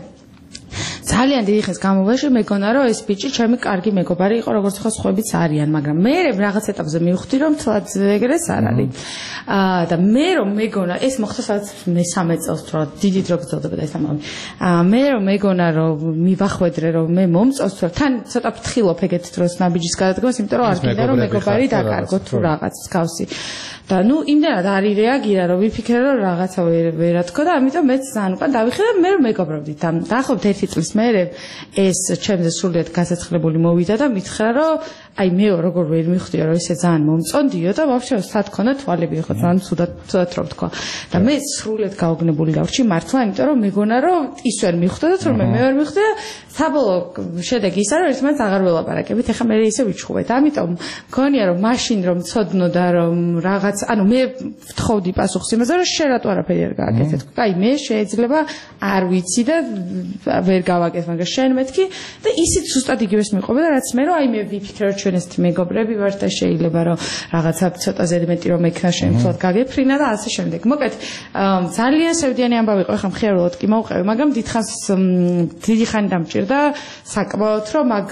S4: ძალიან დიდი ხნის განმავლობაში მეგონა რომ ეს ბიჭი ჩემი კარგი მეგობარი იყო როგორც ხო სხვაებიც არიან მაგრამ მე რაღაც ეტაპზე მივხვდი რომ თლად ეგრეს არ არის აა და მე რომ მეგონა ეს მოხდა სადაც მესამე წელს თუ რა დიდი დრო გრძელდებოდა ეს ამბავი აა მე რომ მეგონა რომ მივახვედრე რომ მე მომწონს თუ თან ცოტა ფრთხილობ ეგეთ დროს ნაბიჯის გადადგმას იმიტომ რომ არ გინდა რომ მეგობარი დაკარგო თუ რაღაც გავსი და ნუ იმდენად არ ირეაგირა რომ ვიფიქრე რომ რაღაცა ვერა თქო და ამიტომ მეც ძალიან უკან დავიხე და მე რომ მეგობრობდით და დაახლოებით ერთი წლის მერე ეს ჩემზე სრულიად გასაცხლებული მოვიდა და მითხრა რომ აი მე როგორ ვერ მიხვდია რომ ესე ძალიან მომწონდიო და ვაფშე სად ქონდა თვალები ხო ძალიან ცუდად ცუდად რო ვთქვა და მე სრულიად გაოგნებული დავრჩი მართლა იმიტომ რომ მეგონა რომ ის ვერ მიხვდა და თორმე მე ვერ მიხვდი და საბოლოო შედეგი ისა რომ ერთმანეთს აღარ ველაპარაკებით ეხლა მე ისე ვიჩხუბეთ ამიტომ მგონია რომ მაშინ რომ ცოდნოდა რომ რაღაც ანუ მე ვთხოვდი პასუხს იმაზე რომ შენ რატო არაფერი არ გააკეთეთ კაი მე შეიძლება არ ვიცი და ვერ გავაკეთე მაგრამ შენ მეთქი და ისიც ზუსტად იგივეს მიყვება და რაც მე რომ აი მე ვიფიქრე რომ ჩვენ ესეთი მეგობრები ვართ და შეიძლება რომ რაღაცა ცოტა ზედმეტი რომ ექნა შემთხვევით გაგეფრინა და ასე შემდეგ მოკეთ ძალიან სევდიანი ამბავი იყო ეხლა მხიარულად კი მოვყევი მაგრამ დიდხანს დიდი ხანი დამჭირდა საკმაოდ რომ მაგ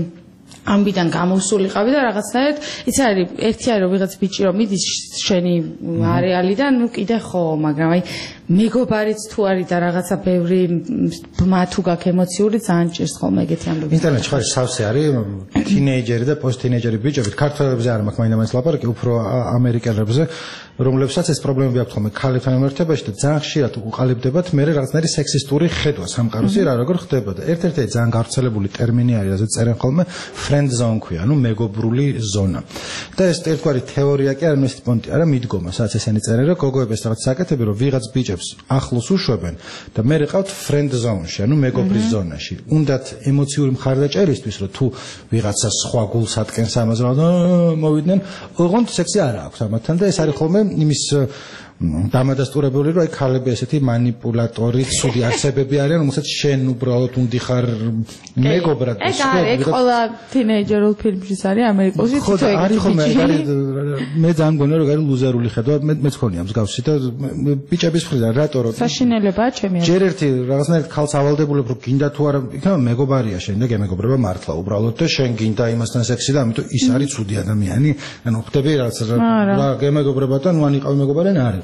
S4: ამბიდან გამოსულიყავი და რაღაცნაირად იცი არის ერთი არის რომ ვიღაც ბიჭი რომ მიდის შენი არეალიდან ნუ კიდე ხო მაგრამ აი მეგობარიც თუ არის და რაღაცა ბევრი ბმა თუ გაქვს ემოციური ძალიან ჭირს ხოლმე ეგეთი ამბები
S3: ინტერნეტში ხარ სავსე არის თინეიჯერი და პოსტინეიჯერი ბიჭები ქართველებზე არ მაქვს მაინდა-მაინც ლაპარაკი უფრო ამერიკელებზე რომლებსაც ეს პრობლემები აქვს ხოლმე ქალებთან მიმართებაში და ძალიან ხშირად უყალიბდებათ მე რაღაცნაირი სექსისტური ხედვა სამყაროსი რა როგორ ხდება და ერთ-ერთი ძალიან გავრცელებული ტერმინი არის რასაც წერენ ხოლმე friend zone ქვია ანუ მეგობრული ზონა და ეს ერთგვარი თეორია კი არ არის პონტი არა მიდგომა სადაც ესენი წერენ რომ გოგოებს რაღაც საკეთები რომ ვიღაც ბიჭებს ახლოს უშვებენ და მე რიყავთ friend zone-ში ანუ მეგობრის ზონაში უნდათ ემოციური მხარდაჭერისთვის რომ თუ ვიღაცა სხვა გულს ატკენს ამაზე მოვიდნენ ოღონდ სექსი არ აქვს ამათთან და ეს არის ხოლმე იმის დამადასტურებელი რომ აი ქალები ესეთი манипуляტორი ცუდი არსებები არიან რომელსაც შენ უბრალოდ უნდი ხარ მეგობრად
S4: ეს არის ყველა თინეიჯერულ ფილმშიც არის ამერიკაში თვითონ
S3: არის ხოლმე არის მე ძალიან გონია რომ არის ლუზერული ხედვა მე მეც ხონია მსგავსი და ბიჭების მხრიდან რატო რომ
S4: საშინელებაა ჩემი
S3: ჯერ ერთი რაღაცნაირად ქალს ავალდებულებ რომ გინდა თუ არა იქნება მეგობარია შენ და გემეგობრება მართლა უბრალოდ და შენ გინდა იმასთან სექსი და ამიტომ ის არის ცუდი ადამიანი ანუ ხდები რაღაც რა გემეგობრება და ნუ ან იყავი მეგობარი ან არ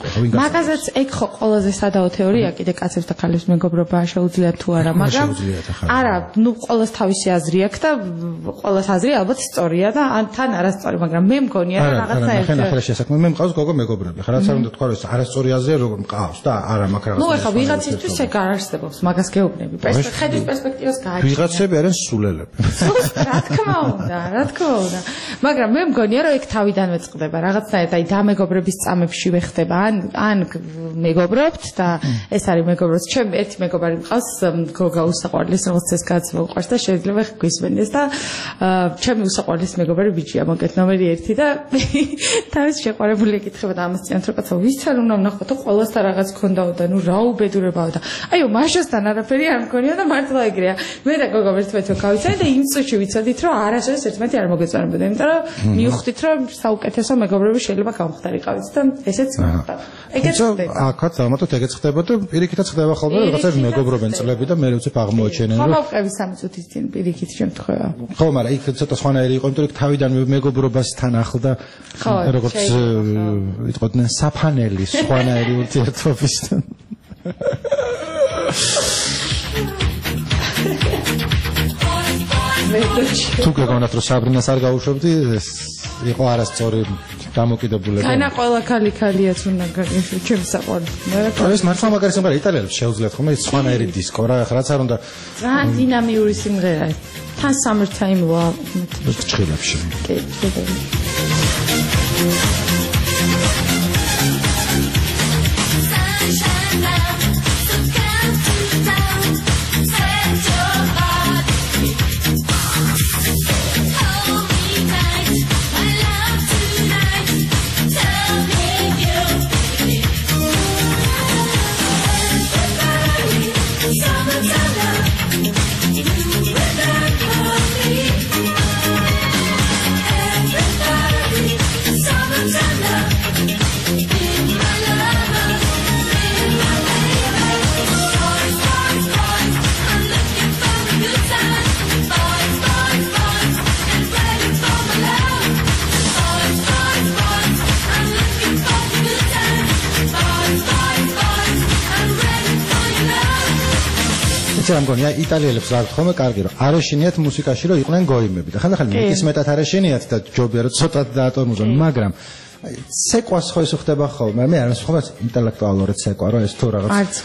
S3: უკვე ხო ვინ გასწავლის
S4: მაგაზეც ეგ ხო ყველაზე სადაო თეორია კიდე კაცებს და ხალხებს მეგობრობა შეუძლიათ თუ არა მაგრამ არა ნუ ყოველს თავისი აზრი აქვს და ყოველს აზრი ალბათ სწორია და ან თან არასწორი მაგრამ მე მგონია რა რაღაცა
S3: ერთ ხან ახლა შესაქმე მე მყავს გოგო მეგობრები ხა რაც არ უნდა თქვა რომ არასწორი აზრია როგორ მყავს და არა მაგ რაღაცა
S4: ნუ ეხლა ვიღაცისთვის ეგ არ არსებობს მაგას გეუბნები ხედვის პერსპექტივას გააჩნია
S3: ვიღაცები არიან სულელები
S4: რა თქმა უნდა რა თქმა უნდა მაგრამ მე მგონია რომ ეგ თავიდანვე წყდება რაღაცნაირად აი დამეგობრების წამებში ვეხდება ან ან მეგობრობთ და ეს არის მეგობრობს ჩემ ერთი მეგობარი მყავს გოგა უსაყვარლის როგორც ეს კაცი მოყვარს და შეიძლება გვისმენდეს და ჩემი უსაყვარლის მეგობარი ბიჭია მოკეთ ნომერი ერთი და თავის შეყვარებული ეკითხება და ამას წინათ რომ კაცო ვისთან უნდა ვნახოთ თუ ყოველს და რაღაც ქონდაო და ნუ რა უბედურებაო და აიო მაშასთან არაფერი არ მქონია და მართლა ეგრეა მე და გოგო ერთმანეთს გავიცანით და იმ წუთში ვიცოდით რომ არასოდეს ერთმანეთი არ მოგეწონებოდა იმიტომ რომ მივხვდით რომ საუკეთესო მეგობრები შეიძლება გამხდარიყავით და ესეც მოხდა ეგეც ხდება
S3: აქაც ამათოთ ეგეც ხდება და პირიქითაც ხდება ხოლმე რაღაცა მეგობრობენ წლები და მე უცებ აღმოაჩენენ რომ
S4: ხომავყევი სამი წუთის წინ პირიქით შემთხვევა
S3: ხო მაგრამ იქ ცოტა სხვანაირი იყო იმიტომ რომ თავიდან მეგობრობასთან ახლდა როგორც ვიტყოდნენ საფანელი სხვანაირი ურთიერთობისთან თუ გეგონათ რომ საბრინას არ გაუშვებდი ეს იყო არასწორი დამოკიდებულება.
S4: ანა ყველა ქალი ქალიაც უნდა გაგეშო ჩემს საყვარელს.
S3: ეს მართლა მაგარი სიმღერა იტალიელებს შეუძლიათ ხოლმე ის სხვანაირი დისკო რა რაც არ უნდა
S4: ძალიან დინამიური სიმღერაა. თან summertime love.
S3: ჭხილებში.
S4: კი, შეგიძლია.
S3: ამ გონია იტალიელებს რა თქმა უნდა კარგი რომ არ ეშინიათ მუსიკაში რომ იყვნენ გოიმები და ხანდახან მიკის მეტად არ ეშინიათ და ჯობია რომ ცოტა დაატონუზონ მაგრამ ცეკვას ხო ისე ხდება ხოლმე მე არ მსხვერპლს ინტელექტუალურად ცეკვა რომ ეს თუ რაღაც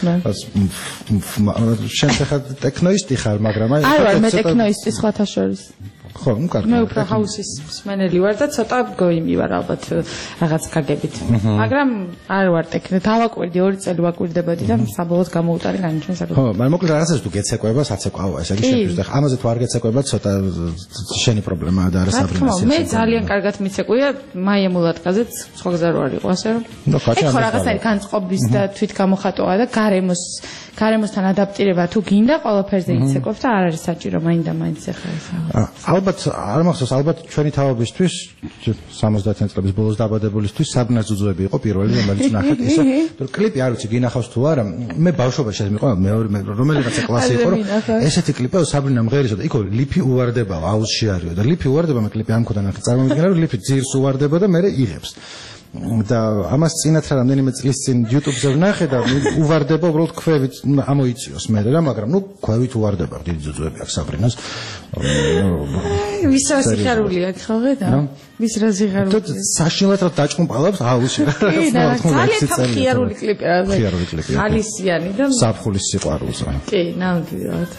S3: შენ ხა ტექნოისტი ხარ მაგრამ აი
S4: არ ვარ მე ტექნოისტი სხვათა შორის
S3: ხო, ну კარგი.
S4: მე უფრო ჰაუსის მსმენელი ვარ და ცოტა გოიმი ვარ ალბათ რაღაც გაგებით. მაგრამ არ ვარ ტექნო, დავაკვირდი ორი წელი ვაკვირდებოდი და საბოლოოდ გამოუტარე განიჩენ საკუთარ.
S3: ხო, მაგრამ მოკლედ რაღაცას თუ გეცეკვება, საცეკვაოა, ეს იგი შეფის და ამაზე თუ არ გეცეკვება, ცოტა შენი პრობლემაა და არა საბრინასი.
S4: მე ძალიან კარგად მიცეკვია, მაიემულატკაზე სხვა გზა რო არ იყო, ასე რომ. ეხლა რაღაცა განწყობის და თვითგამოხატვა და გარემოს გარემოსთან ადაპტირება თუ გინდა ყველაფერზე იცეკვებ და არ არის საჭირო მაინდა მაინც ეხლა ეს.
S3: ალბათ არ მახსოვს ალბათ ჩვენი თავობისთვის სამოცდაათი წლების ბოლოს დაბადებულისთვის საბრინას ძუძუები იყო პირველი რომელიც ნახეთ ისე თუ კლიპი არ ვიცი გინახავს თუ არა მე ბავშვობაში ეს მიყვება მეორე რომელიღაცა კლასი იყო რომ ესეთი კლიპი საბრინა მღერისო და იქ ლიფი უვარდებაო აუზში არისო და ლიფი უვარდება მე კლიპი ამქოდა ნახე წარმოვიდგინე რომ ლიფი ძირს უვარდება და მე იღებს და ამას წინათ რამდენიმე წლის წინ YouTube-ზე ვნახე და უვარდება უბრალოდ ქვევით ამოიწიოს მე რა მაგრამ ნუ ქვევით უვარდება დიდი ძუძუები აქვს საბრინას
S4: ვის რა სიხარული აქვს ხო ხედა ვის რა სიხარული
S3: თუ საშინლად რომ დაჭყუმპალავს აუში რა
S4: ძალიან ხიარული კლიპი რა
S3: ხიარული კლიპი
S4: ალისიანი და
S3: საფხულის სიყვარულს რა
S4: კი ნამდვილად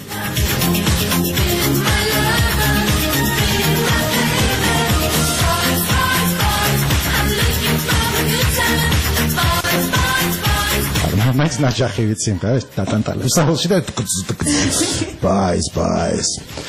S4: მაინც ნაჯახი ვიცი ხა ეს დატანტალებს საულში და ბაის ბაის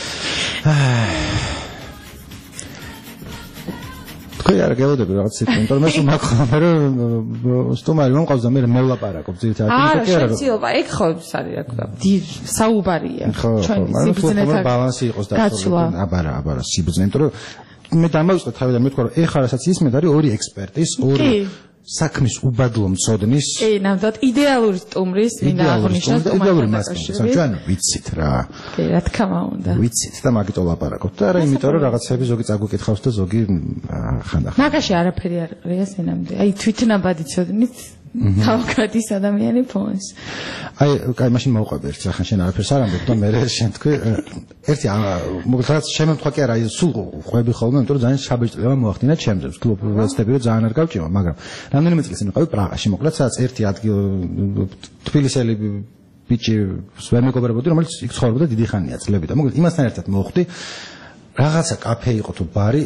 S4: თქვი არ გელოდები რაღაც ისე იმიტომ რომ ეს უმახმარ სტუმარი მომყავს და მე მევლაპარაკობ ძირითადად იმიტომ კი არა რომ არა ეგ ხო არის რა ქვია საუბარია ჩვენი სიბრძნეთან
S3: ბალანსი იყოს დასწორებული აბარა აბარა სიბრძნე იმიტომ რომ მე დამავიწყე თავიდან მეთქვა რომ ეხლა რასაც ისმენთ არის ორი ექსპერტის ორი საქმის უბადლო მწოდნის
S4: კი, ნამდვილად იდეალური სტუმრის მინდა აღნიშნოს
S3: იდეალური მასპინძლა. ჩვენ ვიცით რა.
S4: კი, რა თქმა უნდა.
S3: ვიცით და მაგით ვლაპარაკობთ. და არა იმიტომ რომ რაღაცები ზოგი წაგვიკითხავს და ზოგი ხანდახან.
S4: მაგაში არაფერი არ ყრია სინამდვილე. აი თვითნაბადი ცოდნით თავგადის ადამიანი ფონს.
S3: აი, კაი, მაშინ მოვყვები ერთ სახან შენ არაფერს არ ამბობ და მე შენ თქვი ერთი მოკლედ შემემთხვა კი არა, სულ ყვები ხოლმე, იმიტომ რომ ძალიან შაბეჭდილება მოახდინა ჩემს კლუბებსტები რომ ძალიან არ გავჭიმა, მაგრამ რამდენიმე წელს მიყავი პრაღაში, მოკლედ სადაც ერთი ადგილ თბილისელი ბიჭი ვერ მეგობრებოდი, რომელიც იქ ცხოვრობდა დიდი ხანია წლები და მოკლედ იმასთან ერთად მოვხვდი რაღაცა კაფე იყო თუ ბარი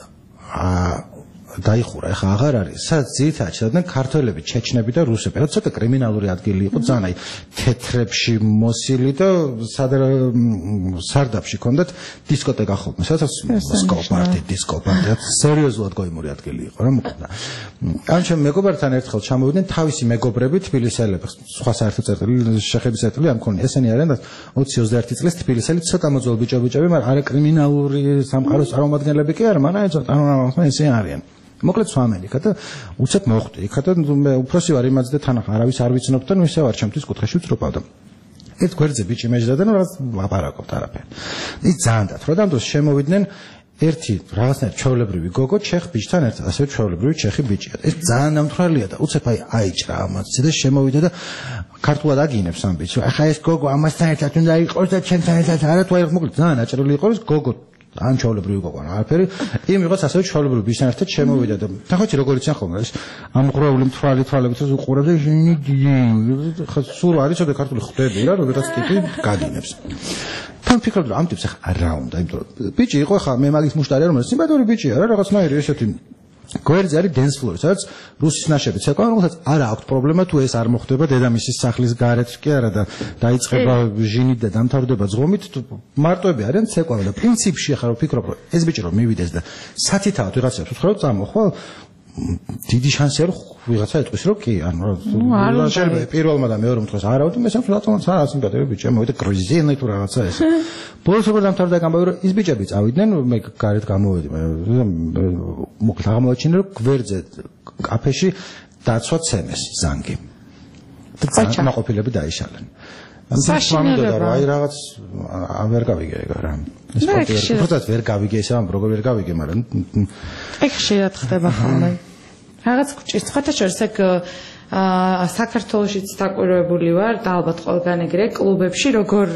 S3: აა დაიხურა, ეხა აღარ არის. სადაც ძირითადად შედგნენ ქართველები, ჩეჩნები და რუსები. რა ცოტა კრიმინალური ადგილი იყო, ძალიან აი თეთრებში მოსილი და სარდაფში ჰქონდათ დისკოტეკა ხოლმე. სადაც სკოპარტი, დისკოპარტი, სერიოზულად გოიმური ადგილი იყო, რა მოხდა. ამ ჩემ მეგობრებთან ერთხელ ჩამოვიდნენ თავისი მეგობრები თბილისელები, სხვა საერთო წერტილი, შეხების წერტილი ამ ქონია. ესენი არიან ოცი ოცდაერთი წლის თბილისელი ცოტა მოძველ ბიჭობიჭები, მაგრამ არა კრიმინალური სამყაროს წარმომადგენლები კი არა, მაგრამ ცოტა ანუ ესენი არიან. მოკლედ სვამენიკა და უცებ მოხვდი იქა და მე უფროსი ვარ იმაც და თან არავის არ ვიცნობ და ისე ვარ ჩემთვის კუთხეში ვწროპავდა. ერთ გვერდზე ბიჭი მეჯდა და რაღაც ლაპარაკობთ არაფერი. ის ძალიან დათრა და ამ დროს შემოვიდნენ ერთი რაღაცნაირ ჩვეულებრივი გოგო ჩეხ ბიჭთან ერთად, ასევე ჩვეულებრივი ჩეხი ბიჭია. ეს ძალიან ნამთვრალია და უცებ აი აიჭრა ამას და შემოვიდა და ქართულად აგინებს ამ ბიჭს. ახლა ეს გოგო ამასთან ერთად უნდა იყოს და ჩემთან ერთად არა თუ აი მოკლედ ძალიან აჭრილი იყო ეს გოგო ან ჩვეულებრივი გოგო არაფერი. იმ ვიღაც ასევე ჩვეულებრივი ბიჭთან ერთად შემოვიდა და ნახეთ როგორ იციან ხოლმე ეს ამღვრეული მთვრალი თვალებით რომ უყურებს ხა სულ არის ცოტა ქართული ხვდები რა როგორაც ტიპი გაგინებს. თან ფიქრობდი რომ ამ ტიპს ახლა რა უნდა, იმიტომ რომ ბიჭი იყო ხა მე მაგის მუშტარი არ მომწონს, სიმბადური ბიჭია რა რაღაცნაირი ესეთი გვერდზე არის dance floor, სადაც რუსის ნაშები ცეკვავენ, რომელსაც არა აქვს პრობლემა თუ ეს არ მოხდება დედამისის სახლის გარეთ კი არა და დაიწყება ჟინით და დამთავრდება ზღომით, მარტოები არიან ცეკვავენ და პრინციპში ახლა რო ფიქრობ რომ ეს ბიჭი რომ მივიდეს და სათითაოდ ვიღაცას უთხრა რომ წამოხვალ დიდი შანსია რომ ვიღაცა ეტყვის რომ კი ანუ შეიძლება პირველმა და მეორემ დღეს არა და მესამე რატომაც არა სიმპათია ბიჭი მოვიდა კრიზინი თუ რაღაცა ეს ბოლოს როგორ დამთავრდა გამბავი რომ ის ბიჭები წავიდნენ მე გარეთ გამოვედი მე მოკლედ აღმოაჩინე რომ გვერდზე კაფეში დაცვა ცემეს ზანგი და წამოყოფილები დაიშალენ ამ სამშობლოში რა აი რაღაც ვერ გავიგე ეგ რა ეს ფაქტია ვერ გავიგე ეს ამ როგორ ვერ გავიგე მაგრამ
S4: ეგ შეიძლება ხდება ხოლმე რაღაც კუჭის ხათაშორს ეგ საქართველოშიც დაკვირვებული ვარ და ალბათ ყველგან ეგრე კლუბებში როგორ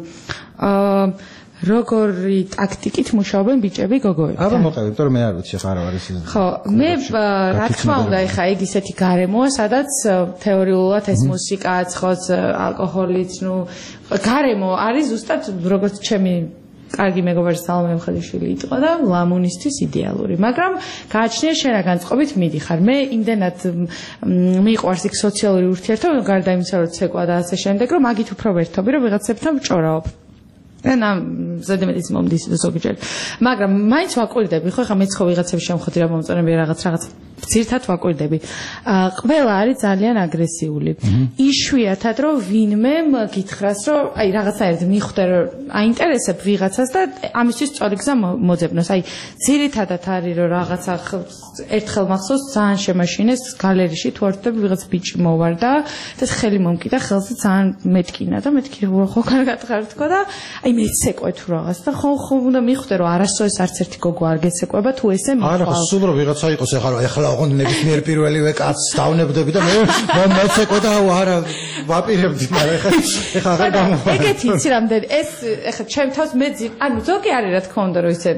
S4: როგორი ტაქტიკით მუშაობენ ბიჭები გოგოებთან.
S3: აბა მოყევი, იმიტომ რომ მე არ ვიცი ხარ არის ის.
S4: ხო, მე რა თქმა უნდა, ეხა ეგ ისეთი გარემოა, სადაც თეორიულად ეს მუსიკაც, ხო, ალკოჰოლიც, ნუ გარემო არის ზუსტად როგორც ჩემი კარგი მეგობარი სალომე მხედიშვილი იყო და ლამუნისთვის იდეალური, მაგრამ გააჩნია შენ რა განწყობით მიდიხარ. მე იმდენად მიყვარს იქ სოციალური ურთიერთობა, გარდა იმისა, რომ ცეკვა და ასე შემდეგ, რომ მაგით უფრო ვერთობი, რომ ვიღაცებთან ვჭორაობ. ენა ზედმეტის მომდის ზოგჯერ. მაგრამ მაინც ვაკვირდები, ხო, ხა მეც ხო ვიღაცები შემოხდი რა მომწონები რაღაც რაღაც ძირთად ვაკვირდები. ყველა არის ძალიან აგრესიული. იშვიათად რომ ვინმე გითხრას რომ აი რაღაცაერთ მიხვდე რომ აინტერესებ ვიღაცას და ამისთვის სწორი გზა მოძებნოს. აი ძირითადად არის რომ რაღაცა ერთხელ მახსოვს ძალიან შემაშინეს გალერეში თუ არ ვთქვი ვიღაც ბიჭი მოვარდა და ხელი მომკიდა ხელზე ძალიან მეტკინა და მეთქი რომ ხო კარგად ხარ თქო და აი მე ცეკვე თუ რაღაც და ხო ხო უნდა მიხვდე რომ არასოდეს არც ერთი გოგო არ გეცეკვება თუ ესე მიხვალ.
S3: არა ხო სულ რომ ვიღაცა იყოს ეხლა რომ ეხლა ოღონდ ნებისმიერ პირველივე კაცს დავნებდები და მე მეცეკვე და არა ვაპირებდი მაგრამ ეხლა ეხლა აღარ გამოვა.
S4: ეგეთი იცი რამდენი ეს ეხლა ჩემ თავს მე ანუ ზოგი არის რა თქმა უნდა რომ ისე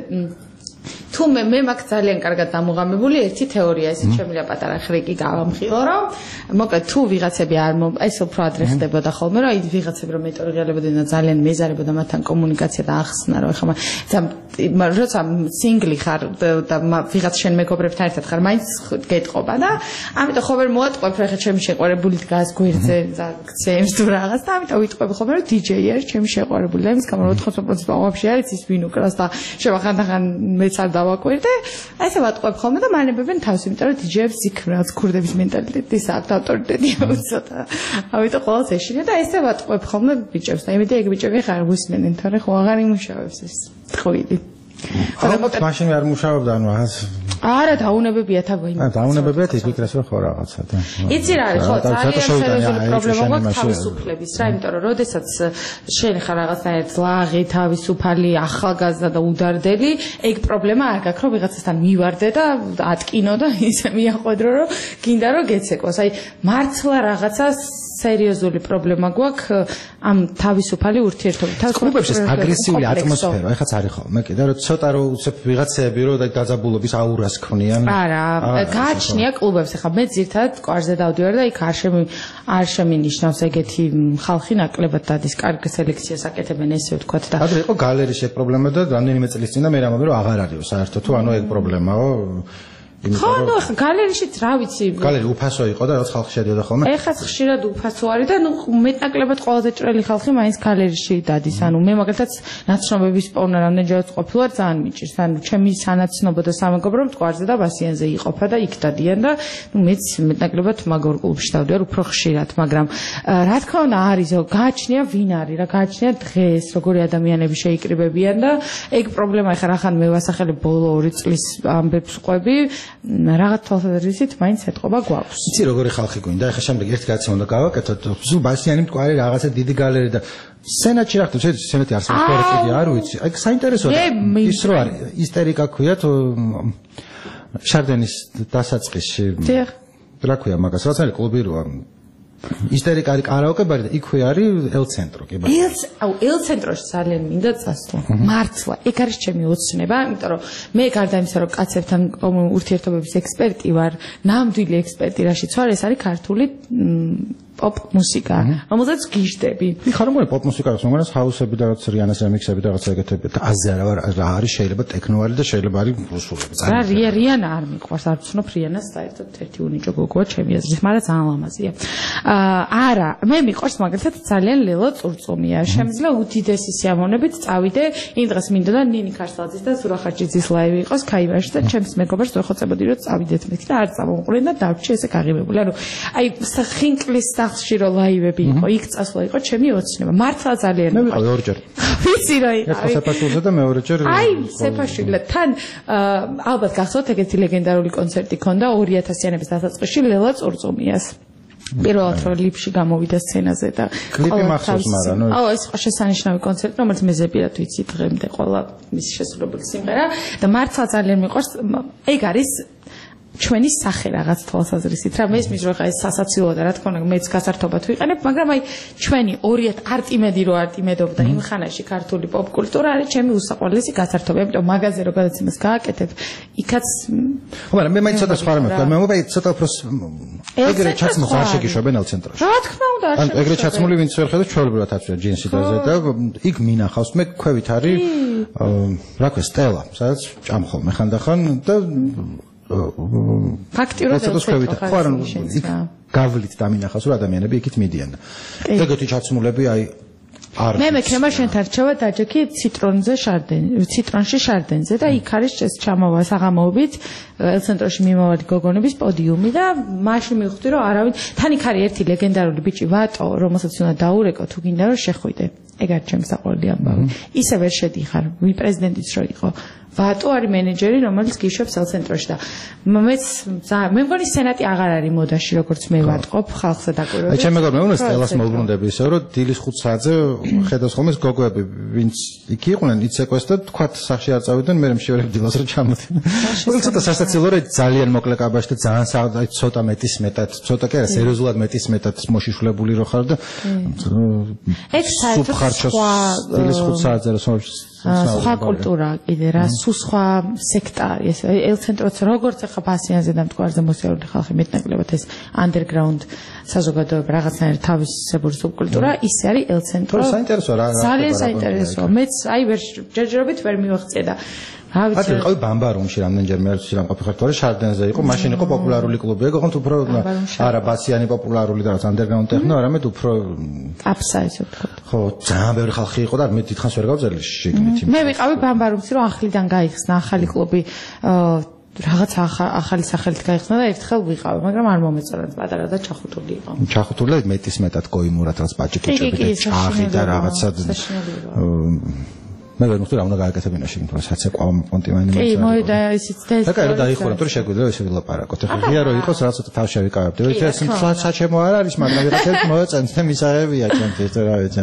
S4: თუ მე მე მაგ ძალიან კარგად დამოღამებული ერთი თეორია ეს შემიძლია პატარა ხრიკი გავამხილო რომ მოკლედ თუ ვიღაცები არ ეს უფრო ადრე ხდებოდა ხოლმე რომ აი ვიღაცები რომ მეტორღიალებოდნენ და ძალიან მეზარებოდა მათთან კომუნიკაცია და ახსნა რომ ეხლა როცა სინგლი ხარ და ვიღაც შენ მეგობრებთან ერთად ხარ მაინც გეტყობა და ამიტომ ხო ვერ მოატყვევ რომ ეხლა ჩემი შეყვარებული დგას გვერდზე გცემს თუ რაღაც და ამიტომ ვიტყვები ხოლმე რომ დიჯეი არის ჩემი შეყვარებული და იმის გამო რომ ოთხმოცდაოთხ პროცენტი ბავშვი არის ის ვინ უკრას და შევახანდახან მეც არ დავაკვირდე ასე ვატყვევ ხოლმე და მანებებენ თავს იმიტომ რომ დიჯეებს იქ რაღაც ქურდების მენტალიტეტის აქვს ავტორიტეტი უცოტა ამიტომ ყოველს ეშინე და ესე ვატყვევ ხოლმე ბიჭებს და იმედი ეგ ბიჭები ხარ გუსმენენ თორე ხო აღარ იმუშავებს ეს ტყვილი
S3: ალბათ მაშინ არ მუშაობდა, ანუ ახაც
S4: არა დაუნებებია თაგვი.
S3: აა დაუნებებიათ ის ვიქრეს რომ ხო რაღაცა და.
S4: იცი რა არის, ხო, ძალიან სერიოზული პრობლემა გვაქვს თავისუფლების, რა, იმიტომ რომ როდესაც შენ ხარ რაღაცნაირად ლაღი, თავისუფალი, ახალგაზრდა და უდარდელი, ეგ პრობლემა არ გაქვს, რომ ვიღაცასთან მივარდე და ატკინო და ისე მიაყვედრო, რომ გინდა რომ გეცეკოს. აი, მართლა რაღაცა სერიოზული პრობლემა გვაქვს ამ თავისუფალი ურთიერთობებით.
S3: კლუბებში აგრესიული ატმოსფერო, ეხაც არის ხოლმე კიდე რომ ცოტა რომ უცებ ვიღაცები რომ დაძაბულობის აურას ქმნიან.
S4: არა, გააჩნია კლუბებს, ახლა მე ძირთადად კვარზე დავდივარ და იქ არ შემი არ შემინიშნავს ეგეთი ხალხი ნაკლებად დადის, კარგი სელექციას აკეთებენ ესე ვთქვათ და.
S3: ადრე იყო გალერეში ეგ პრობლემა და რამდენიმე წლის წინ და მე რამბობ რომ აღარ არისო საერთოდ თუ ანუ ეგ პრობლემაო.
S4: ხო, ნუ ახლა გალერეშიც რა ვიცი.
S3: გალერი უფასო იყო და რაც ხალხი შედიოდა ხოლმე.
S4: ეხლა ხშირად უფასო არის და ნუ მეტნაკლებად ყველაზე ჭრელი ხალხი მაინც გალერიში დადის. ანუ მე მაგალითად ნაცნობების პოვნა რამდენჯერაც ყოფილვარ ძალიან მიჭირს. ანუ ჩემი სანაცნობო და სამეგობრო მტკვარზე და ბასიანზე იყოფა და იქ დადიან და ნუ მეც მეტნაკლებად მაგურ კლუბში დავდივარ უფრო ხშირად, მაგრამ რა თქმა უნდა არის, გააჩნია ვინ არის რა, გააჩნია დღეს როგორი ადამიანები შეიკრიბებიან და ეგ პრობლემა ეხლა რახან მე ვასახელებ ბოლო ორი წლის ამბებს ყვები. Რაღაც თვალსაზრისით მაინც ეთყობა გვაქვს.
S3: იცი როგორი ხალხი გვინდა, ეხლა შემდეგ ერთი კაცი უნდა გავაკეთოთ. ზუ ბასიანი მტკვარი რაღაცა დიდი გალერი და სენატში რა ხდება, შეიძლება სენატი არსებობს პორტიდი არ ვიცი. აი საინტერესოა. ის რო არის, ისტერიკა ქვიათ შარდენის დასაწყისში. დიახ. რა ქვია მაგას, რაც არის კლუბი როა. ისტერიკა არის კარაოკე ბარი და იქვე არის ელ-ცენტრო, კი ბატონო.
S4: ელ, აუ, ელ-ცენტროში ძალიან მინდა წასვლა. მართლა, ეგ არის ჩემი ოცნება, იმიტომ რომ მე გარდა იმისა, რომ კაცებთან ურთიერთობების ექსპერტი ვარ, ნამდვილი ექსპერტი რაშიც ვარ, ეს არის ქართული პოპ მუსიკა, რომელზეც გიჟდები.
S3: ხარ მგონი პოპ მუსიკა აქვს, მაგრამ ჰაუსები და რაღაც რიანას რემიქსები და რაღაც ეგეთები და აზე რა არის, შეიძლება ტექნო არის და შეიძლება არის რუსულები.
S4: რა რია რიანა არ მიყვარს, არ ვცნობ რიანას საერთოდ ერთი უნიჭო გოგოა ჩემი აზრით, მაგრამ ძალიან ლამაზია. არა, მე მიყვარს მაგალითად ძალიან ლელო წურწუმია. შემიძლია უდიდესი სიამოვნებით წავიდე, იმ დღეს მინდოდა ნინი ქარსალაძის და სურახარჯიძის ლაივი იყოს ქაივაში და ჩემს მეგობარს ვეხოცებოდი რომ წავიდეთ მეთქი და არ წამოვყვრენ და დავრჩი ესე გაღიმებული. ანუ აი ხინკლის სახლში რო ლაივები იყო, იქ წასვლა იყო ჩემი ოცნება. მართლა ძალიან
S3: მე ვიყავი ორჯერ.
S4: ვიცი რა იყო.
S3: ერთ საფაშულზე და მეორეჯერ
S4: აი, საფაშულზე. თან ალბათ გახსოვთ ეგეთი ლეგენდარული კონცერტი ქონდა ორი ათასიანების დასაწყისში ლელა წურწუმიას. პირველად რო ლიფში გამოვიდა სცენაზე და
S3: კლიპი მახსოვს, მაგრამ ნუ
S4: აუ ეს შესანიშნავი კონცერტი, რომელიც მე ზებირად ვიცი დღემდე ყველა მისი შესრულებული სიმღერა და მართლა ძალიან მიყვარს. ეგ არის ჩვენი სახე რაღაც თვალსაზრისით რა მე ისმის რომ ხა ეს სასაცილოა და რა თქმა უნდა მეც გასართობად ვიყენებ, მაგრამ აი ჩვენი ორი არტიმედი რო არტიმედობდა იმ ხანაში ქართული პოპ კულტურა არის ჩემი უსაყვარლესი გასართობი, ამიტომ მაგაზე რო გადაცემას გააკეთებ, იქაც
S3: ხო, მაგრამ მე მაინც ცოტა სხვა რამე ვქნა, მე მოგა ცოტა უფრო ეგრე ჩაცმოს არ შეგიშვებენ ელ-ცენტროში.
S4: რა თქმა უნდა არ
S3: შეგიშვებენ. ეგრე ჩაცმული ვინც ვერ ხედავს ჩვეულებრივად აცვია ჯინსი და და იქ მინახავს მე ქვევით არის რა ქვია სტელა, სადაც ჭამხოლმე ხანდახან და
S4: ფაქტიურად
S3: ხო არა იქ გავლით დამინახავს რომ ადამიანები იქით მიდიან. ეგეთი ჩაცმულები აი არ
S4: მე მექნება შენთან რჩევა დაჯექი ციტრონზე შარდენ ციტრონში შარდენზე და იქ არის ეს ჩამოვა საღამოობით ელ-ცენტროში მიმავალი გოგონების პოდიუმი და მაშინ მივხვდი რომ არავინ თან იქ არის ერთი ლეგენდარული ბიჭი ვატო რომელსაც უნდა დაურეკო თუ გინდა რომ შეხვიდე. ეგ არის ჩემი საყვარელი ამბავი. ისე ვერ შედიხარ ვი პრეზიდენტიც რო იყო. ვატო არის მენეჯერი, რომელიც გიშვებს ელ-ცენტროში და მეც მე მგონი სენატი აღარ არის მოდაში, როგორც მე ვატყობ ხალხსა დაკვირვებებს.
S3: აი ჩემ მეგობარ მე უნდა სტელას მოვბრუნდები ისე რომ დილის ხუთ საათზე ხედავს ხოლმე გოგოები, ვინც იქ იყვნენ, იცეკვეს და თქვათ სახში არ წავიდნენ, მე შემშევერებ დილას რომ ჩამოდი. ყველა ცოტა სასაცილო რა ძალიან მოკლე კაბაში და ძალიან აი ცოტა მეტის მეტად, ცოტა კი არა, სერიოზულად მეტის მეტად მოშიშვლებული რო ხარ და
S4: ეს საერთოდ სხვა
S3: დილის ხუთ საათზე რომ
S4: სხვა კულტურა კიდე რა სულ სხვა სექტა არის ეს ელ-ცენტროც როგორც ახლა ბასიანზე და მტკვარზე მოსიარულე ხალხი მეტნაკლებად ეს underground საზოგადოება რაღაცნაირად თავისებური სუბკულტურა ისე არის ელ-ცენტრო
S3: საინტერესოა რა
S4: ძალიან საინტერესოა მეც აი ვერ ჯერჯერობით ვერ მივახცე და რა ვიცი
S3: აკეთე ყავი ბამბარუმში რამდენჯერ მე ვიცი რა ყოფილი შარდენზე იყო მაშინ იყო პოპულარული კლუბი ეგ ოღონდ უფრო არა ბასიანი პოპულარული და რაღაც underground ტექნო არამედ უფრო
S4: აფსა ისე ვთქვათ
S3: ხო ძალიან ბევრი ხალხი იყო და მე დიდხანს ვერ გავძელი შეგნით
S4: მე ვიყავი ბამბარუმში რომ ახლიდან გაიხსნა ახალი კლუბი რაღაც ახალი სახელით გაიხსნა და ერთხელ ვიყავი მაგრამ არ მომეწონა პატარა და ჩახუთული იყო
S3: ჩახუთული და მეტის მეტად გოიმურად რაღაც პაჭიკიჭები და ჭაღი და რაღაცა მე ვერ მიხდი რა უნდა გააკეთებინა შენ თქო საცე ყვავა პონტი მაინც
S4: კი მოიდა ისიც და
S3: და კაი რომ დაიხურა თორე შეგვიძლია ესე ვილაპარაკოთ ახლა ღია რომ იყოს რაც ცოტა თავში ვიკავებდი ვიცი ეს საჩემო არ არის მაგრამ ვიღაცებს მოეწენს და მისაღებია ჩემთვის რა ვიცი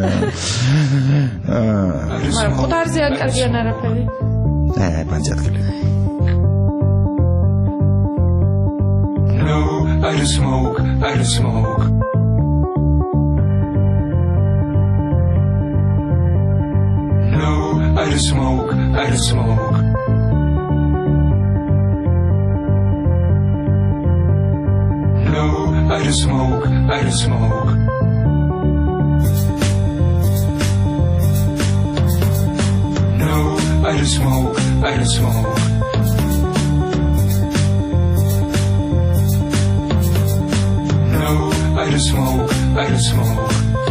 S4: მაგრამ ყდარზე არ კარგიან არაფერი
S3: აა ბანძი ადგილი
S5: No, I don't smoke, I don't smoke. No, I don't smoke, I don't smoke. No, I don't smoke, I don't smoke. No, I don't smoke, I don't smoke. No, I don't smoke, I don't smoke.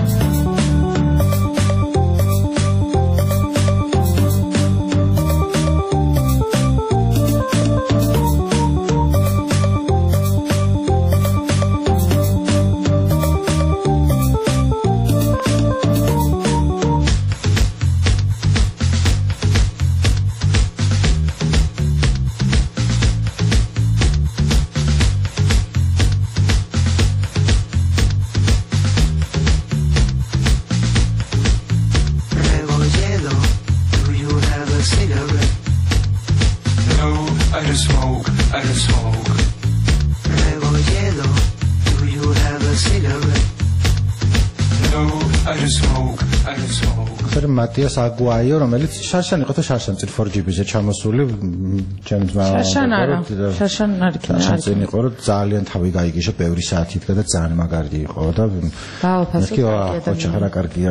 S3: მატიას აგვაიო რომელიც შარშან იყო და შარშან წინ four G-ზე ჩამოსული ჩემს
S4: შარშან არა შარშან არ იქნა
S3: შარშან იყო რომ ძალიან თავი გაიგიშა ბევრი საათი იდგა და ძალიან მაგარი იყო და
S4: დაალფასო
S3: ოჩა რა კარგია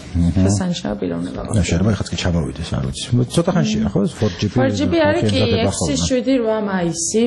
S4: ფასანშა პიროვნება
S3: და შეიძლება ხაც კი ჩამოვიდეს არ ვიცი ცოტა ხანშია ხო four G
S4: four G არის კი ექვსი შვიდი რვა მაისი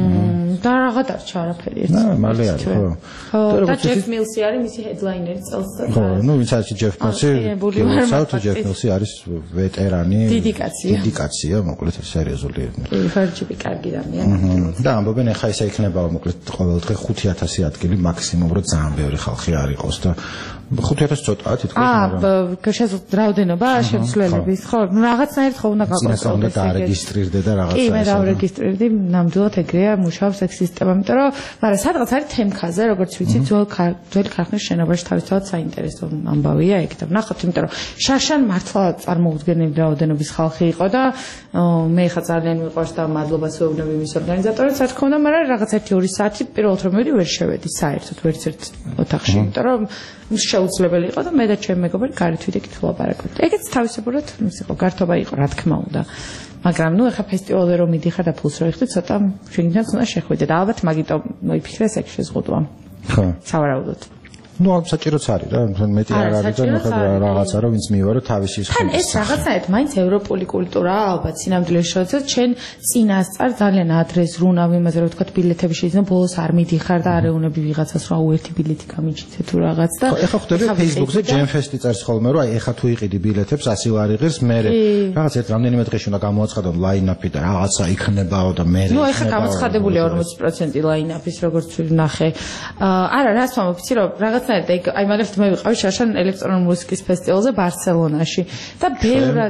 S4: და რაღა დარჩა არაფერი
S3: ერთი მალე არის ხო
S4: და ჯეფ მილსი არის მისი ჰედლაინერი წელს და
S3: ხო ნუ ვინც არის ჯეფ მილსი საერთოდ ჯეფ მილსი არის ვეტერანი
S4: დიდი კაცია
S3: დიდი კაცია მოკლედ სერიოზული
S4: კი four G კარგი რამეა
S3: და ამბობენ ეხა ისე იქნება მოკლედ ყოველდღე ხუთი ათასი ადგილი მაქსიმუმ რომ ძალიან ბევრი ხალხი არ იყოს და ხუთი ათასი ცოტაა თითქოს
S4: აა შეძლოთ რაოდენობა შემცვლელების ხო ნუ რაღაცნაირად ხო უნდა გააკეთოს
S3: წინასწარ უნდა დაარეგისტრირდე და რაღაცა
S4: კი მე დაარეგისტრირდი ნამდვილად ეგრეა მუშაობს ეგ სისტემა იმიტომ რომ მაგრამ სადღაც არის თემქაზე როგორც ვიცი ძველ ძველი ქარხნის შენობაში თავისთავად საინტერესო ამბავია ეგ და ნახოთ იმიტომ რომ შარშან მართლა წარმოუდგენელი რაოდენობის ხალხი იყო და მე ხა ძალიან მიყვარს და მადლობას ვეუბნები მის ორგანიზატორებს რა თქმა უნდა მაგრამ რაღაც ერთი ორი საათი პირველად რომ მივიდი ვერ შევედი საერთოდ ვერც ერთ ოთახში იმიტომ რომ შეუძლებელი იყო და მე და ჩემი მეგობარი გარეთ ვიდექით ვლაპარაკობთ. ეგეც თავისებურად ის იყო გართობა იყო რა თქმა უნდა. მაგრამ ნუ ახლა ფესტივალზე რომ მიდიხარ და ფულს რო იხდი ცოტა შეგინდაც უნდა შეხვიდე და ალბათ მაგიტომ მოიფიქრეს ეგ შეზღუდვა. ხო. სავარაუდოდ.
S3: ну ალბათ საჭიროც არის რა მეტი არ არის და ნახე რაღაცა რომ ვინც მივარო თავისი ის
S4: თან ეს რაღაცაეთ მაინც ევროპული კულტურაა ალბათ სინამდვილეში შევეცოთ ჩვენ წინასწარ ძალიან ადრე ზრუნავ იმაზე რომ ვთქვათ ბილეთები შეიძლება ბოლოს არ მიდიხარ და არეუნები ვიღაცას რა უერთი ბილეთი გამიჩნდე თუ რაღაც და
S3: ეხა ხვდები Facebook-ზე ჯემფესტი წერს ხოლმე რომ აი ეხა თუ იყიდი ბილეთებს ასი ლარი ღირს მე რაღაც ერთ რამდენიმე დღეში უნდა გამოაცხადო line-up-ი და რაღაცა იქნებაო და მე
S4: ну ეხა გამოცხადებულია ორმოცი პროცენტი line-up-ის როგორც ვნახე არა რას ვამბობ იცი რომ რაღაც აი მაგალითად მე ვიყავი შარშან ელექტრონული მუსიკის ფესტივალზე ბარსელონაში და ბევრად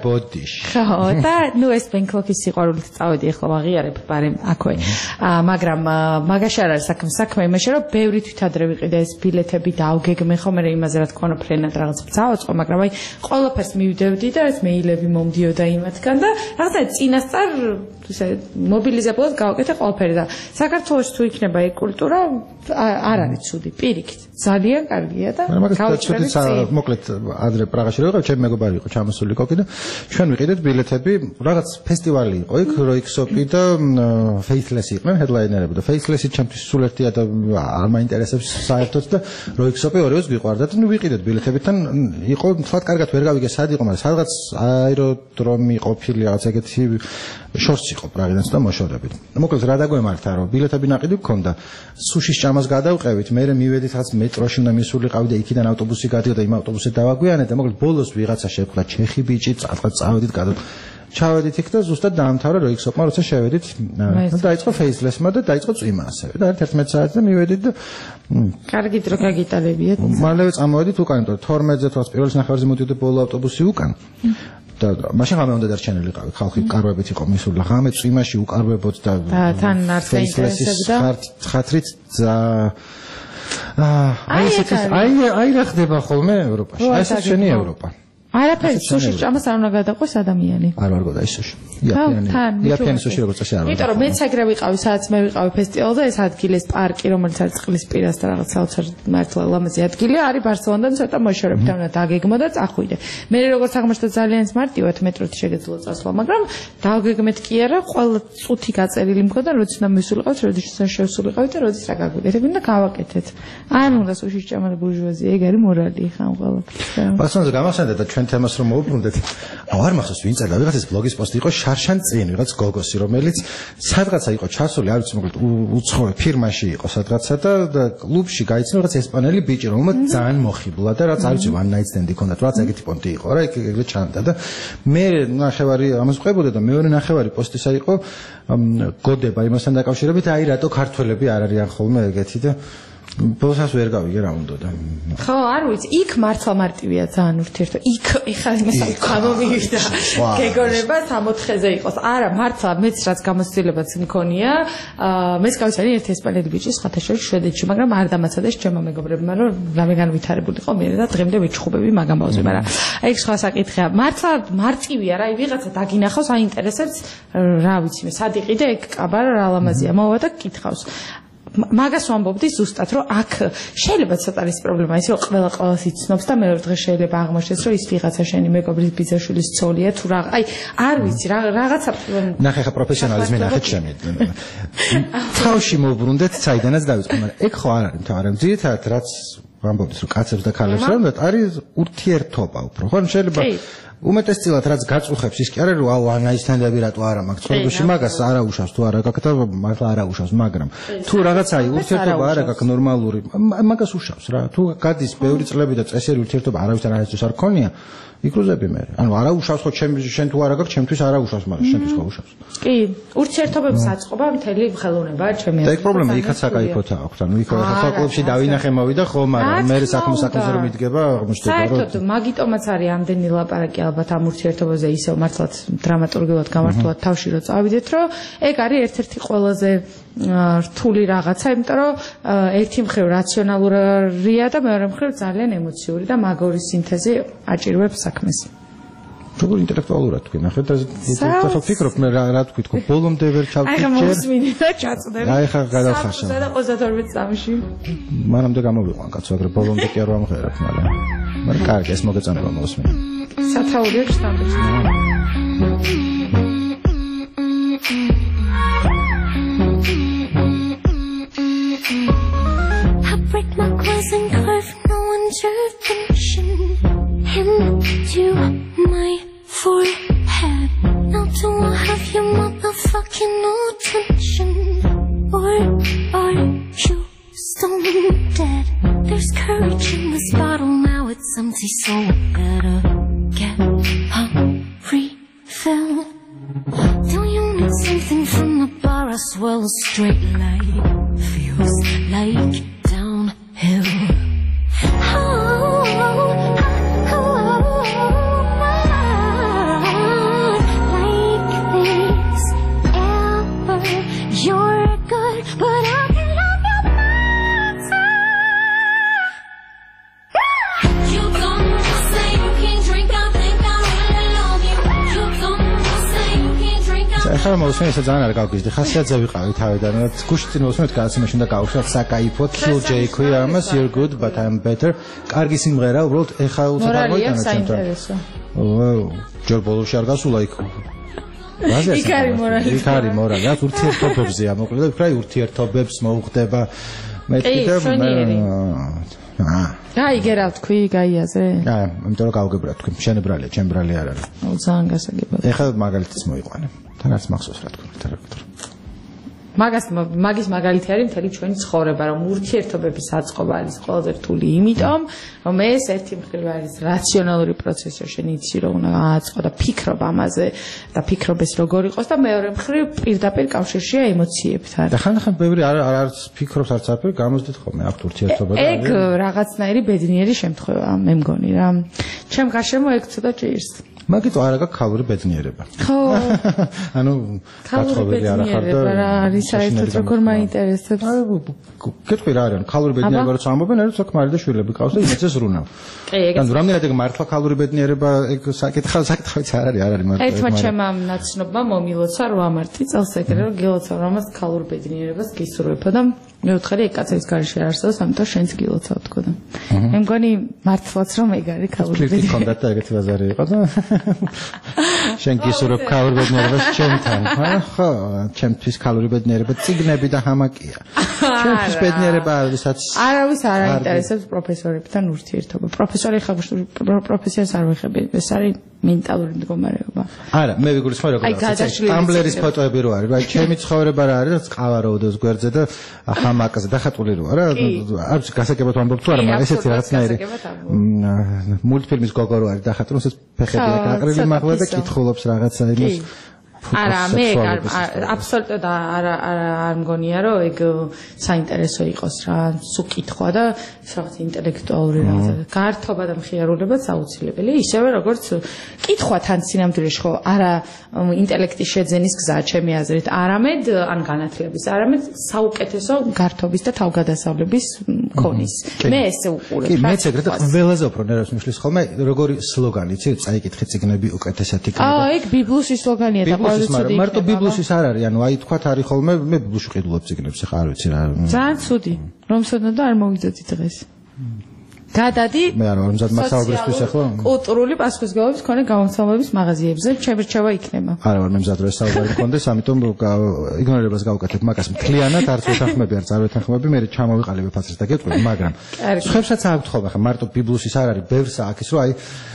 S4: ხო და ნუ ეს ბენკლოფის სიყვარულით წავედი ახლა ვაღიარებ პარემ აქვე მაგრამ მაგაში არ არის საქმე საქმე იმაში რომ ბევრი თვითადრე ვიყიდე ეს ბილეთები დავგეგმე ხო მე იმაზე რა თქმა უნდა ფრენად რაღაც წავაწყო მაგრამ აი ყველაფერს მივდევდი და ეს მეილები მომდიოდა იმათგან და რაღაცა წინასწარ ისე მობილიზებლად გავაკეთე ყველაფერი და საქართველოს თუ იქნება ეგ კულტურა არ არის ცუდი პირიქით ძალიან კარგია და
S3: გავიჩვენეთ მოკლედ ადრე პრაღაში რომ ვიყავ ჩემი მეგობარი იყო ჩამოსული კოკი და ჩვენ ვიყიდეთ ბილეთები რაღაც ფესტივალი იყო იქ როიქსოპი და ფეითლესი იყვნენ ჰედლაინერები და ფეითლესი ჩემთვის სულ ერთია და არ მაინტერესებს საერთოდ და როიქსოპი ორივეს გვიყვარდა და ნუ ვიყიდეთ ბილეთებიდან იყო თქვა კარგად ვერ გავიგე სად იყო მაგრამ სადღაც აეროდრომი ყოფილი რაღაც ეგეთი შორს იყო პრაღიდან და მოშორებით მოკლედ რა დაგვემართა რომ ბილეთები ნაყიდი გქონდა სუშის ჭამას გადავყევით მე მივედით რაღაც მეტროში უნდა მისულიყავი და იქიდან ავტობუსი გადიოდა იმ ავტობუსზე დავაგვიანეთ და მოკლედ ბოლოს ვიღაცა შეხვდა ჩეხი ბიჭი წათხა წავედით გადა ჩავედით იქ და ზუსტად დაამთავრა როიქსოპმა როცა შევედით და დაიწყო ფეისლესმა და დაიწყო წვიმა ასევე და ერთმეტ საათზე მივედით და
S4: კარგი დრო გაგიტალებიათ
S3: მალევე წამოვედით უკან თორმეტზე თავს პირველ ნახევარზე მოდიოდა ბოლო ავტობუსი უკან და მაშინ ღამე უნდა დარჩენილიყავით, ხალხი კარვებით იყო მისული, ღამე წვიმაში უკარვებოდ და
S4: თან არ დაინტერესებდა.
S3: ხათრით აი ეს აი აი რა ხდება ხოლმე ევროპაში. აი ეს შენი ევროპა.
S4: არაფერი სუშის ჭამას არ უნდა გადაყვეს ადამიანი.
S3: არ ვარ გოდა ის სუში. იაფიანი. იაფიანი სუში როგორც წესი არ ვარ.
S4: იმიტომ რომ მეც ეგრე ვიყავი, სადაც მე ვიყავი ფესტივალზე, ეს ადგილი, ეს პარკი, რომელიც არის წყლის პირას და რაღაც საოცარ მართლა ლამაზი ადგილია, არის ბარსელონიდან ცოტა მოშორებით, უნდა დაგეგმო და წახვიდე. მე როგორც აღმოჩნდა ძალიან მარტივად მეტროთ შეგეძლო წასვლა, მაგრამ დაგეგმეთ კი არა, ყველა წუთი გაწერილი მქონდა, როდის უნდა მისულიყავთ, როდის შესულიყავით და როდის რა გაგვიკეთებ და გავაკეთეთ. არ უნდა სუშის ჭამა და ბურჟუაზია, ეგ არის მორალი ხან ყველაფერს.
S3: ბასონზე გამახსენდა და ჩვენ თემას რომ მოვუბრუნდეთ. აუ არ მახსოვს ვინ წერდა, ვიღაცის ბლოგის პოსტი იყო შარშან წინ, ვიღაც გოგოსი, რომელიც სადღაცა იყო ჩასული, არ ვიცი, მოკლედ უცხოე ფირმაში იყო სადღაცა და კლუბში გაიცნო რაღაც ესპანელი ბიჭი, რომელმაც ძალიან მოხიბლა და რაც არ ვიცი, one night stand იქონდა, რაც ეგეთი პონტი იყო რა, იქ ეგრე ჩანდა და მე ნახევარი ამას ყვებოდა და მეორე ნახევარი პოსტისა იყო გოდება იმასთან დაკავშირებით, აი რატო ქართველები არ არიან ხოლმე ეგეთი და ბოლოს ვერ გავიგე რა უნდა და
S4: ხო არ ვიცი იქ მართლა მარტივია ძალიან ურთიერთო იქ ეხლა იმას გამომივიდა გეგონება სამოთხეზე იყოს არა მართლა მეც რაც გამოცდილებაც მქონია მეც გავიცანი ერთი ესპანელი ბიჭი სხვათა შორის შვედეთში მაგრამ არ დამაცადეს ჩემო მეგობრებმა რომ რამე ვითარებულიყო მე და დღემდე ვიჩხუბები მაგამ ბავშვი მაგრამ ეგ სხვა საკითხია მართლა მარტივია რა ვიღაცა დაგინახავს აინტერესებს რა ვიცი მე სად იყიდე ეგ კაბარა რა ლამაზია მოვა და კითხავს მაგას ვამბობდი ზუსტად რომ აქ შეიძლება ცოტა ის პრობლემა ის რომ ყველა ყველას იცნობს და მე დღეს შეიძლება აღმოჩნდეს რომ ის ვიღაცა შენი მეგობრის ბიძაშვილის ცოლია თუ რა აი არ ვიცი რაღაცა
S3: ნახე ხა პროფესიონალიზმი ნახეთ შემი თავში მოვბრუნდეთ საიდანაც დავიწყე მაგრამ ეგ ხო არ არის მთავარი ძირითადად რაც ვამბობთ რომ კაცებს და ქალებს რომ არის ურთიერთობა უფრო ხო შეიძლება უმეტესწილად რაც გაწუხებს ის კი არა რომ აუ ანაისთანდები რატო არა მაქვს ცხოვრებაში მაგას არა უშავს თუ არა გაქვს და მართლა არა უშავს მაგრამ თუ რაღაცა ურთიერთობა არა გაქვს ნორმალური მაგას უშავს რა თუ გადის ბევრი წლები და წესიერი ურთიერთობა არავისთან არასდროს არ ქონია იკრუზები მე ანუ არა უშავს ხო ჩემ შენ თუ არა გაქვს ჩემთვის არა უშავს მაგრამ შენთვის ხო უშავს
S4: კი ურთიერთობების აწყობა მთელი ხელოვნებაა ჩემი
S3: აზრით და ეგ პრობლემა იქაც საკაიფოთა აქვს ანუ იქ ხალხებში დავინახე მოვიდა ხო მაგრამ მე საქმე საქმეზე რომ მიდგება აღმოჩნდება რომ
S4: საერთოდ მაგიტომაც არის ამდენი ლაპარაკი ალბათ ამ ურთიერთობაზე ისევ მართლაც დრამატურგულად გამართულად თავში რო წავიდეთ რომ ეგ არის ერთ-ერთი ყველაზე რთული რაღაცა იმიტომ რომ ერთი მხრივ რაციონალურია და მეორე მხრივ ძალიან ემოციური და მაგორი სინთეზი აჭირვებს საქმეს
S3: როგორ ინტელექტუალურად თქვი ნახეთ და ფიქრობ მე რა თქვი თქო ბოლომდე ვერ ჩავწერ
S4: აი მოსმინი და ჩაწდები
S3: აი ხა გადავხარშა
S4: და ოცდაორ წამში
S3: მანამდე გამოვიყვან კაცო ეგრე ბოლომდე კი არ ვამღერებ მაგრამ მაგრამ კარგი ეს მოგეწონება მოსმინი
S4: სათაური აქვს თამბეში
S6: I break my clothes and carve no intervention into my forehead. Now do I have your motherfucking attention? Or are you stone dead? There's courage in this bottle, now it's empty, so I better get a refill. Do you need something from the bar? I swell a straight line. Feels like downhill. Oh, oh, oh, not like this ever. You're good, but I can love you better. You don't just say you can't drink. I think I really love you. You don't just say you can't drink.
S3: ახლა მოსმენ ესე ძალიან არ გავგიზდი ხასიათზე ვიყავი თავიდან გუშინ წინ მოსმენთ გადაცემაში უნდა გავუშვათ საკაიფო Kill J ქვია ამას you're good but I'm better კარგი სიმღერა უბრალოდ ეხლა უცებ არ მოიტანა ჩემთან ვაუ ჯერ ბოლოში არ გასულა იქ
S4: იქ არის მორალი
S3: იქ არის მორალი რა ურთიერთობებზეა მოკლედ ვიქრა ურთიერთობებს მოუხდება მე თვითონ აა
S4: აი გერა თქვი გაიაზე
S3: აა იმიტომ რომ გავგებრა თქვი შენებრალია ჩემბრალი არ არის
S4: ძალიან გასაგებია
S3: ეხლა მაგალითიც მოიყვანე თანაც მახსოვს რა თქვი თერაპევტი
S4: მაგას მაგის მაგალითი არის მთელი ჩვენი ცხოვრება რომ ურთიერთობების აწყობა არის ყველაზე რთული იმიტომ რომ ეს ერთი მხრივ არის რაციონალური პროცესი შენ იცი რომ უნდა აწყო და ფიქრობ ამაზე და ფიქრობ ეს როგორ იყოს და მეორე მხრივ პირდაპირ კავშირშია ემოციებთან
S3: და ხანდახან ბევრი არ არც ფიქრობს არც აფერ გამოსდით ხოლმე აქვთ ურთიერთობა და
S4: ეგ რაღაცნაირი ბედნიერი შემთხვევაა მე მგონი რა ჩემ გარშემო ეგ ცოტა ჭირს
S3: მაგიტო არა გაქვს ქალური ბედნიერება.
S4: ხო.
S3: ანუ
S4: ქალური ბედნიერება რა არის საერთოდ როგორ მაინტერესებს?
S3: კეთრი რა არის? ქალური ბედნიერება როცა ამბობენ, არის თქმა და შვილები ყავს და იმეცეს რუნავ.
S4: კი, ეგეც.
S3: ანუ რამდენად ეგ მართლა ქალური ბედნიერება ეგ საკითხავ საკითხავიც არ არის, არ არის მართლა.
S4: ერთმა ჩემმა ნაცნობმა მომილოცა რვა მარტი წელს ეგრე რომ გილოცა რომ მას ქალურ ბედნიერებას გისურვებო და მეუთხარი ეგ კაცების გარეშე არ არსებობს, ამიტომ შენც გილოცავ თქო და მე მგონი მართლაც რომ ეგ არის ქალური
S3: ბედნიერება. კონდა და ეგეთი ბაზარი იყო და შენ გისურვებ ქალურ ბედნიერებას ჩემთან, ხო? ჩემთვის ქალური ბედნიერება ციგნები და ჰამაკია. ჩემთვის ბედნიერება ვისაც
S4: არავის არ აინტერესებს პროფესორებთან ურთიერთობა. პროფესორი ხა პროფესიას არ ვეხები, ეს არის მენტალური მდგომარეობა.
S3: არა, მე ვიგულისხმობ როგორც ტამბლერის ფოტოები რო არის, რა ჩემი ცხოვრება რა არის, რაც ყავაროვდეს გვერდზე და ჰამაკაზე დახატული რო არა, არ ვიცი გასაგებად ვამბობ თუ არა, მაგრამ ესეთი რაღაცნაირი მულტფილმის გოგო რო არის დახატული, ეს ფეხები აქ აყრილი მაღლა და კითხულობს რაღაცა იმას.
S4: არა, მე აბსოლუტურად არ არ არ მგონია რომ ეგ საინტერესო იყოს რა, სულ კითხვა და რაღაც ინტელექტუალური რაღაცა. გართობა და მხიარულება საუცილებელია, ისევე როგორც კითხვა თან სინამდვილეში ხო არა ინტელექტის შეძენის გზა ჩემი აზრით, არამედ ან განათლების, არამედ საუკეთესო გართობის და თავგადასავლების მქონის. მე ესე უყურებ.
S3: კი, მეც ეგრეთ ყველაზე უფრო ნერვს მიშლის ხოლმე როგორი სლოგანი, იცი, წაიკითხე ციგნები უკეთესად იქნება.
S4: აა, ეგ ბიბლუსის სლოგანია და
S3: მარტო ბიბლუსის არ არის, ანუ აი თქვათ არის ხოლმე მე ბიბლუსში ყიდულობ ციგნებს, ხა არ ვიცი რა.
S4: ძალიან ცუდი, რომ სოდნა და არ მოვიძოდი დღეს. გადადი
S3: მე არ ვარ მზად მასაუბრისთვის ახლა.
S4: კულტურული პასუხისგებლობის მქონე გამომცემლობის მაღაზიებზე ჩემრჩევა იქნება.
S3: არა ვარ მე მზად რომ საუბარი მქონდეს, ამიტომ იგნორირებას გავუკეთებ მაგას მთლიანად, არც ვეთანხმები, არც არ ვეთანხმები, მე ჩამოვიყალიბე ფაცრს და გეტყვი, მაგრამ სხვებსაც აქვთ ხოლმე ხა მარტო ბიბლუსის არ არის, ბევრს აქვს რომ აი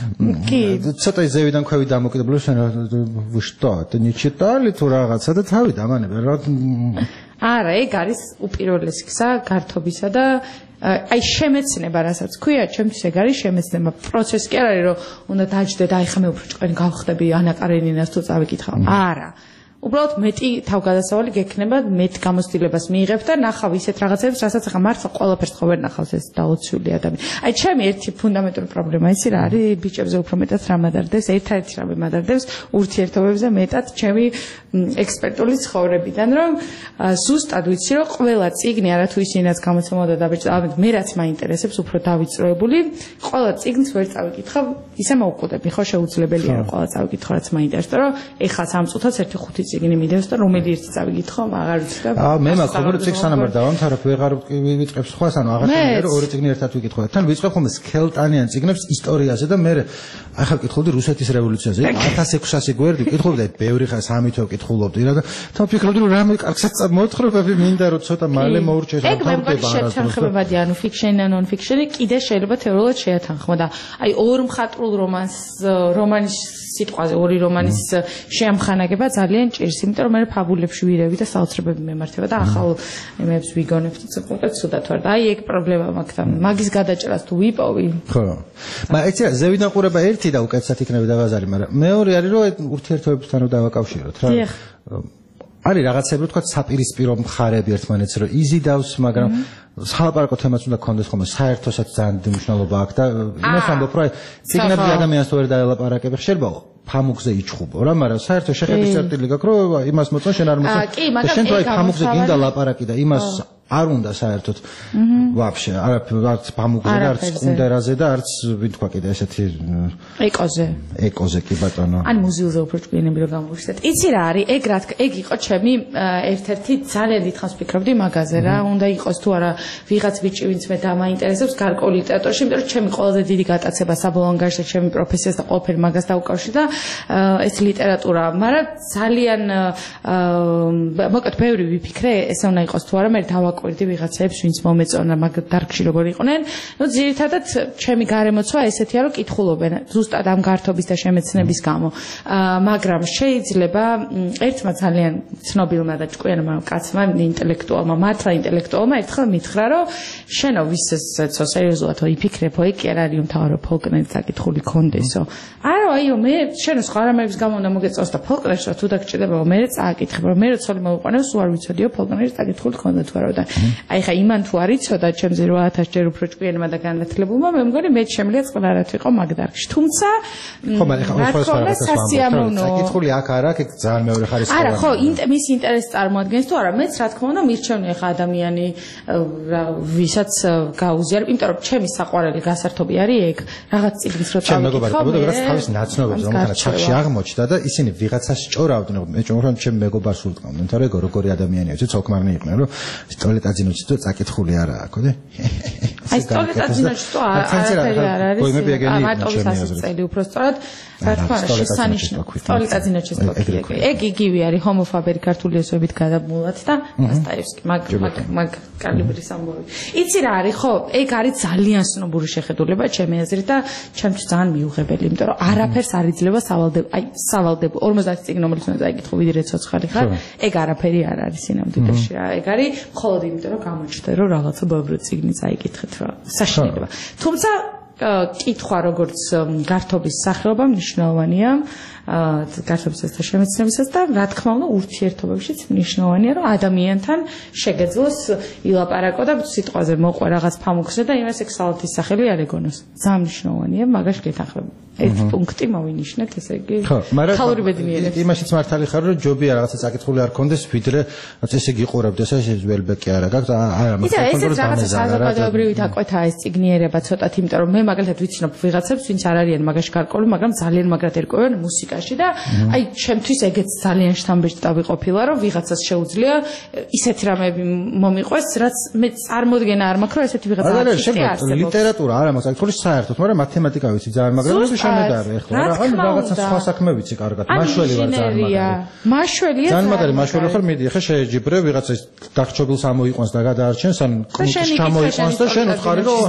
S3: ცოტა ზევიდან ქვევით დამოკიდებული შენ ვშტო და ნიჩიტალი თუ რაღაცა და თავი დამანებ რა.
S4: არა, ეგ არის უპირველესი გზა გართობისა და აი შემეცნება, რასაც ქვია, ჩემთვის ეგ არის შემეცნება. პროცესი კი არ არის, რომ უნდა დაჯდე და აი ხა მე უფრო ჭკვიანი გავხდები ანა კარენინას თუ წავიკითხავ. არა. უბრალოდ მეტი თავგადასავალი გექნება, მეტ გამოცდილებას მიიღებ და ნახავ ისეთ რაღაცებს, რასაც ახლა მართლა ყველაფერს ხო ვერ ნახავს ეს დაუცველი ადამიანი. აი ჩემი ერთი ფუნდამენტური პრობლემა ისი რა არის, ბიჭებზე უფრო მეტად რა მადარდეს, ერთ-ერთი რამე მადარდეს ურთიერთობებზე მეტად ჩემი ექსპერტული ცხოვრებიდან, რომ ზუსტად ვიცი, რომ ყველა წიგნი არათუ ისინაც გამოცემოდა დაბეჭდა, მე რაც მაინტერესებს, უფრო დავიწროებული, ყველა წიგნს ვერ წავიკითხავ, ისე მოვკვდები, ხო შეუძლებელია რომ ყველა წავიკითხო, რაც მაინტერესებს, რომ ეხლა სამ წუთად ერთი ხუთი წიგნი მიდევს და რომელი ერთი წავიკითხო, აღარ ვიცი და
S3: აა მე მაქვს ხოლმე წიგნს სანამ არ დავამთავრებ, ვეღარ ვიწყებ სხვას, ანუ აღარ რომ ორი წიგნი ერთად ვიკითხო და თან ვიწყებ ხოლმე სქელტანიან წიგნებს ისტორიაზე და მე ახლა ვკითხულობდი რუსეთის რევოლუციაზე, ათას ექვსასი გვერდი ვკითხულობდი, აი ბევრი ხარ სამი თვე ვკითხულობდი რა და თან ვფიქრობდი რომ რამე კარგსაც მოთხრობები მინდა რომ ცოტა მალე მოურჩეს რა
S4: თავდება არა. ეგ მე შეთანხმებადი, ანუ ფიქშენი და ნონ ფიქშენი კიდე შეიძლება თეორიულად შეათანხმო და აი ორ მხატვრულ რომანს რომანის სიტყვაზე ორი რომანის შეამხანაგება ძალიან ჭირს, იმიტომ რომ მე ფაბულებში ვირევი და საოცრებები მემართება და ახალ იმებს ვიგონებ და ცოტა ცუდად ვარ და აი ეგ პრობლემა მაქვს და მაგის გადაჭრას თუ ვიპოვი.
S3: ხო. მაგრამ ეცი ზევიდან ყურება ერთი და უკეთესად იქნება დავაზარი, მაგრამ მეორე არის რომ ურთიერთობებთან რომ დავაკავშიროთ რა. არის რაღაცები თქვა საპირისპირო მხარეები ერთმანეთს რომ იზიდავს, მაგრამ სალაპარაკო თემაც უნდა გქონდეს ხოლმე საერთოსაც ძალიან დიდი მნიშვნელობა აქვს და იმას ამბობ რომ ციგნებზე ადამიანს თუ ვერ დაელაპარაკებ, შეიძლება ფამუქზე იჩხუბო რა, მაგრამ საერთო შეხედვის წერტილი გაქვს რომ იმას მოწონ შენ არ მოწონ და შენ თუ აი ფამუქზე გინდა ლაპარაკი და იმას არ უნდა საერთოდ ვაფშე არც ფამუქზე და არც კუნდერაზე და არც ვინ თქვა კიდე ესეთი
S4: ეკოზე
S3: ეკოზე კი ბატონო
S4: ან მუზეუმზე უფრო ჭკვიანები რომ გამოვიხსნათ. იცი რა არის ეგ რა ეგ იყო ჩემი ერთ-ერთი ძალიან დიდხანს ვფიქრობდი მაგაზე რა, უნდა იყოს თუ არა ვიღაც ბიჭი ვინც მე დამაინტერესებს გარკვეულ ლიტერატურაში, იმიტომ რომ ჩემი ყველაზე დიდი გატაცება საბოლოო ანგარიშზე ჩემი პროფესიას და ყველაფერი მაგას დაუკავშირდა ეს ლიტერატურა, მაგრამ ძალიან მოკლედ ბევრი ვიფიქრე ესე უნდა იყოს თუ არა, მე დავაკვირდი ვიღაცებს ვინც მომეწონა მაგ დარგში როგორ იყვნენ. ნუ ძირითადად ჩემი გარემოცვა ესეთია რომ კითხულობენ ზუსტად ამ გართობის და შემეცნების გამო, მაგრამ შეიძლება ერთმა ძალიან ცნობილმა და ჭკვიანმა კაცმა ინტელექტუალმა მართლა ინტელექტუალმა ერთხელ მითხრა რომ შენო ვისეცო სერიოზულად იფიქრებო, იქ კი არ არის უმთავრო ფოლკნერის საკითხული კონდესო. არ არა აიო მე შენს ყარამების გამო უნდა მოგეწოს და ფოლკლორს რა თუ დაგჭირდებაო მე წააკითხებ რომ მე როცოლი მოვიყვანო სულ არ ვიცოდიო ფოლკლორის წაკითხული თქონდა თუ არა და აი ხა იმან თუ არ იცოდა ჩემზე რვა ათას ჯერ უფრო ჭკვიანმა და განათლებულმა მე მგონი მე შემიძლია წყნარად ვიყო მაგ დარგში თუმცა
S3: ხო მაგრამ ხა სხვა
S4: სასიამოვნო
S3: წაკითხული აქ არა აქ ძალიან მეორე ხარისხი
S4: არა ხო მის ინტერესს წარმოადგენს თუ არა მეც რა თქმა უნდა მირჩევნია ხა ადამიანი ვისაც გაუზიარ იმიტომ რომ ჩემი საყვარელი გასართობი არის ეგ რაღაც წიგნის რო
S3: ჩემ მეგობარი ყავდა ვიღაც თავის ნაცნობებს რომელთაც ჩახში აღმოჩნდა და ისინი ვიღაცას ჭორავდნენ მე ჭორავდნენ ჩემ მეგობარს ულტყავდნენ თორე როგორი ადამიანია ვიცი ცოლქმარნი იყვნენ რომ სტოლეტაძინოჩი თუ წაკითხული არა აქო და
S4: აი სტოლეტაძინოჩი თუ არაფერი არ არის მარტო წელი უფრო სწორად რა თქმა უნდა შესანიშნავ სტოლეტაძინოჩის თოქი ეგ იგივე არის ჰომოფაბერი ქართული ეზოებით გადამულად და დასტაევსკი მაგ მაგ კალიბრის ამბავი იცი რა არის ხო ეგ არის ძალიან სნობური შეხედულება ჩემი აზრით და ჩემთვის ძალიან მიუღებელი იმიტომ რომ არაფერს არ იძლევა სავალდებო აი სავალდებო ორმოცდაათი წიგნი რომელიც უნდა წაიკითხო ვიდრე ცოცხალი ხარ ეგ არაფერი არ არის სინამდვილეში რა ეგ არის მხოლოდ იმიტომ რომ გამოჩნდა რომ რაღაცა ბევრი წიგნი წაიკითხეთ რა საშინელება თუმცა კითხვა როგორც გართობის სახეობა მნიშვნელოვანია გართობისას და შემეცნებისას და რა თქმა უნდა ურთიერთობებშიც მნიშვნელოვანია რომ ადამიანთან შეგეძლოს ილაპარაკო და სიტყვაზე მოყვა რაღაც ფამუქზე და იმას ეგ სალათის სახელი არ ეგონოს ძალიან მნიშვნელოვანია მაგას გეთანხმება ერთ პუნქტი მოვინიშნეთ ესე იგი ხალხური ბედნიერება
S3: იმაშიც მართალი ხარ რომ ჯობია რაღაცა წაკითხული არ კონდეს ვიდრე ესე გიყურებდეს ესე ველბეკი არა გაქვს არა
S4: მაგრამ ეს რაღაცა საზოგადოებრივი დაკვეთა ეს ციგნიერება ცოტათ იმიტომ რომ მე მაგალითად ვიცნობ ვიღაცებს ვინც არ არიან მაგაში გარკვეული მაგრამ ძალიან მაგრად ერკვევენ მუსიკაში და აი ჩემთვის ეგეც ძალიან შთამბეჭდა ვიყოფილა რომ ვიღაცას შეუძლია ისეთი რამეები მომიყვეს რაც მე წარმოდგენა არ მაქვს რომ ესეთი ვიღაცა არსებობს
S3: ლიტერატურა არა მაქვს წაკითხული საერთოდ მაგრამ მათემატიკა ვიცი ძალიან მაგრამ შემედარე ახლა რა ან რაღაცა სხვა საქმე ვიცი კარგად მაშველი ვარ ძალიან მაგარი
S4: მაშველია
S3: ძალიან მაგარი მაშველი ხარ მიდი ახლა შეეჯიბრე ვიღაცა დახჩობილს ამოიყვანს და გადაარჩენს ან კონკრეტ ჩამოიყვანს და შენ უთხარი რომ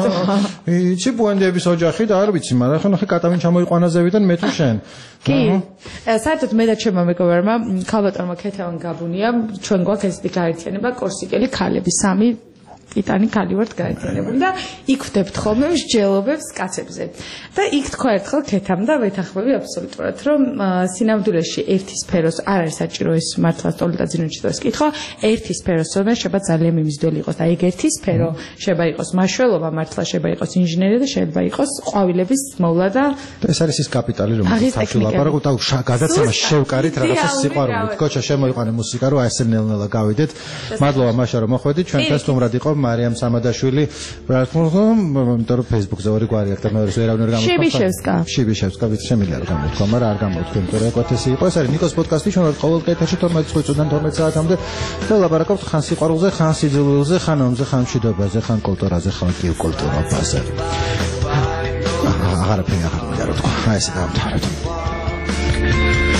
S3: იცი ბუენდების ოჯახი და არ ვიცი მაგრამ ახლა ნახე კატავინ ჩამოიყვანაზევიდან მე თუ შენ
S4: კი საერთოდ მე და ჩემმა მეგობარმა ქალბატონმა ქეთევან გაბუნია ჩვენ გვაქვს ესეთი გაერთიანება კორსიკელი ქალები სამი იტანი ქალი ვართ გაერთიანებული და იქ ვდებთ ხოლმე მსჯელობებს კაცებზე და იქ თქვა ერთხელ ქეთამ და ვეთანხმები აბსოლუტურად რომ სინამდვილეში ერთი სფეროს არ არის საჭირო ეს მართლა სტოლეტაძინოჩი და ეს კითხვა ერთი სფეროს ზონა შეიძლება ძალიან მიმზიდველი იყოს და ეგ ერთი სფერო შეიძლება იყოს მაშველობა მართლა შეიძლება იყოს ინჟინერია და შეიძლება იყოს ყვავილების მოვლა და
S3: ეს არის ის კაპიტალი რომელიც თავში ლაპარაკობ და გადაცემა შევკარით რაღაცა სიყვარულით კოჩა შემოიყვანე მუსიკა რომ აი ესე ნელ-ნელა გავიდეთ მადლობა მაშა რომ მოხვედით ჩვენთან სტუმრად იყო მარიამ სამადაშვილი რა თქმა უნდა იმიტომ რომ Facebook-ზე ორი გვარი აქვს და მეორე ვერავინ არ გამოთქვა
S4: შიბიშევსკა
S3: შიბიშევსკა ვიცი შემიძლია რომ გამოთქვა მაგრამ არ გამოთქვა იმიტომ რომ ეკოთესი იყო ეს არის ნიკოს პოდკასტი ჩვენ ვართ ყოველ კეთილში თორმეტი წუთიდან თორმეტ საათამდე და ლაპარაკობთ ხან სიყვარულზე ხან სიძულვილზე ხან ომზე ხან მშვიდობაზე ხან კულტურაზე ხან კულტურაზე აღარაფერი აღარ მინდა რომ თქვა აი ესე დავთვალოთ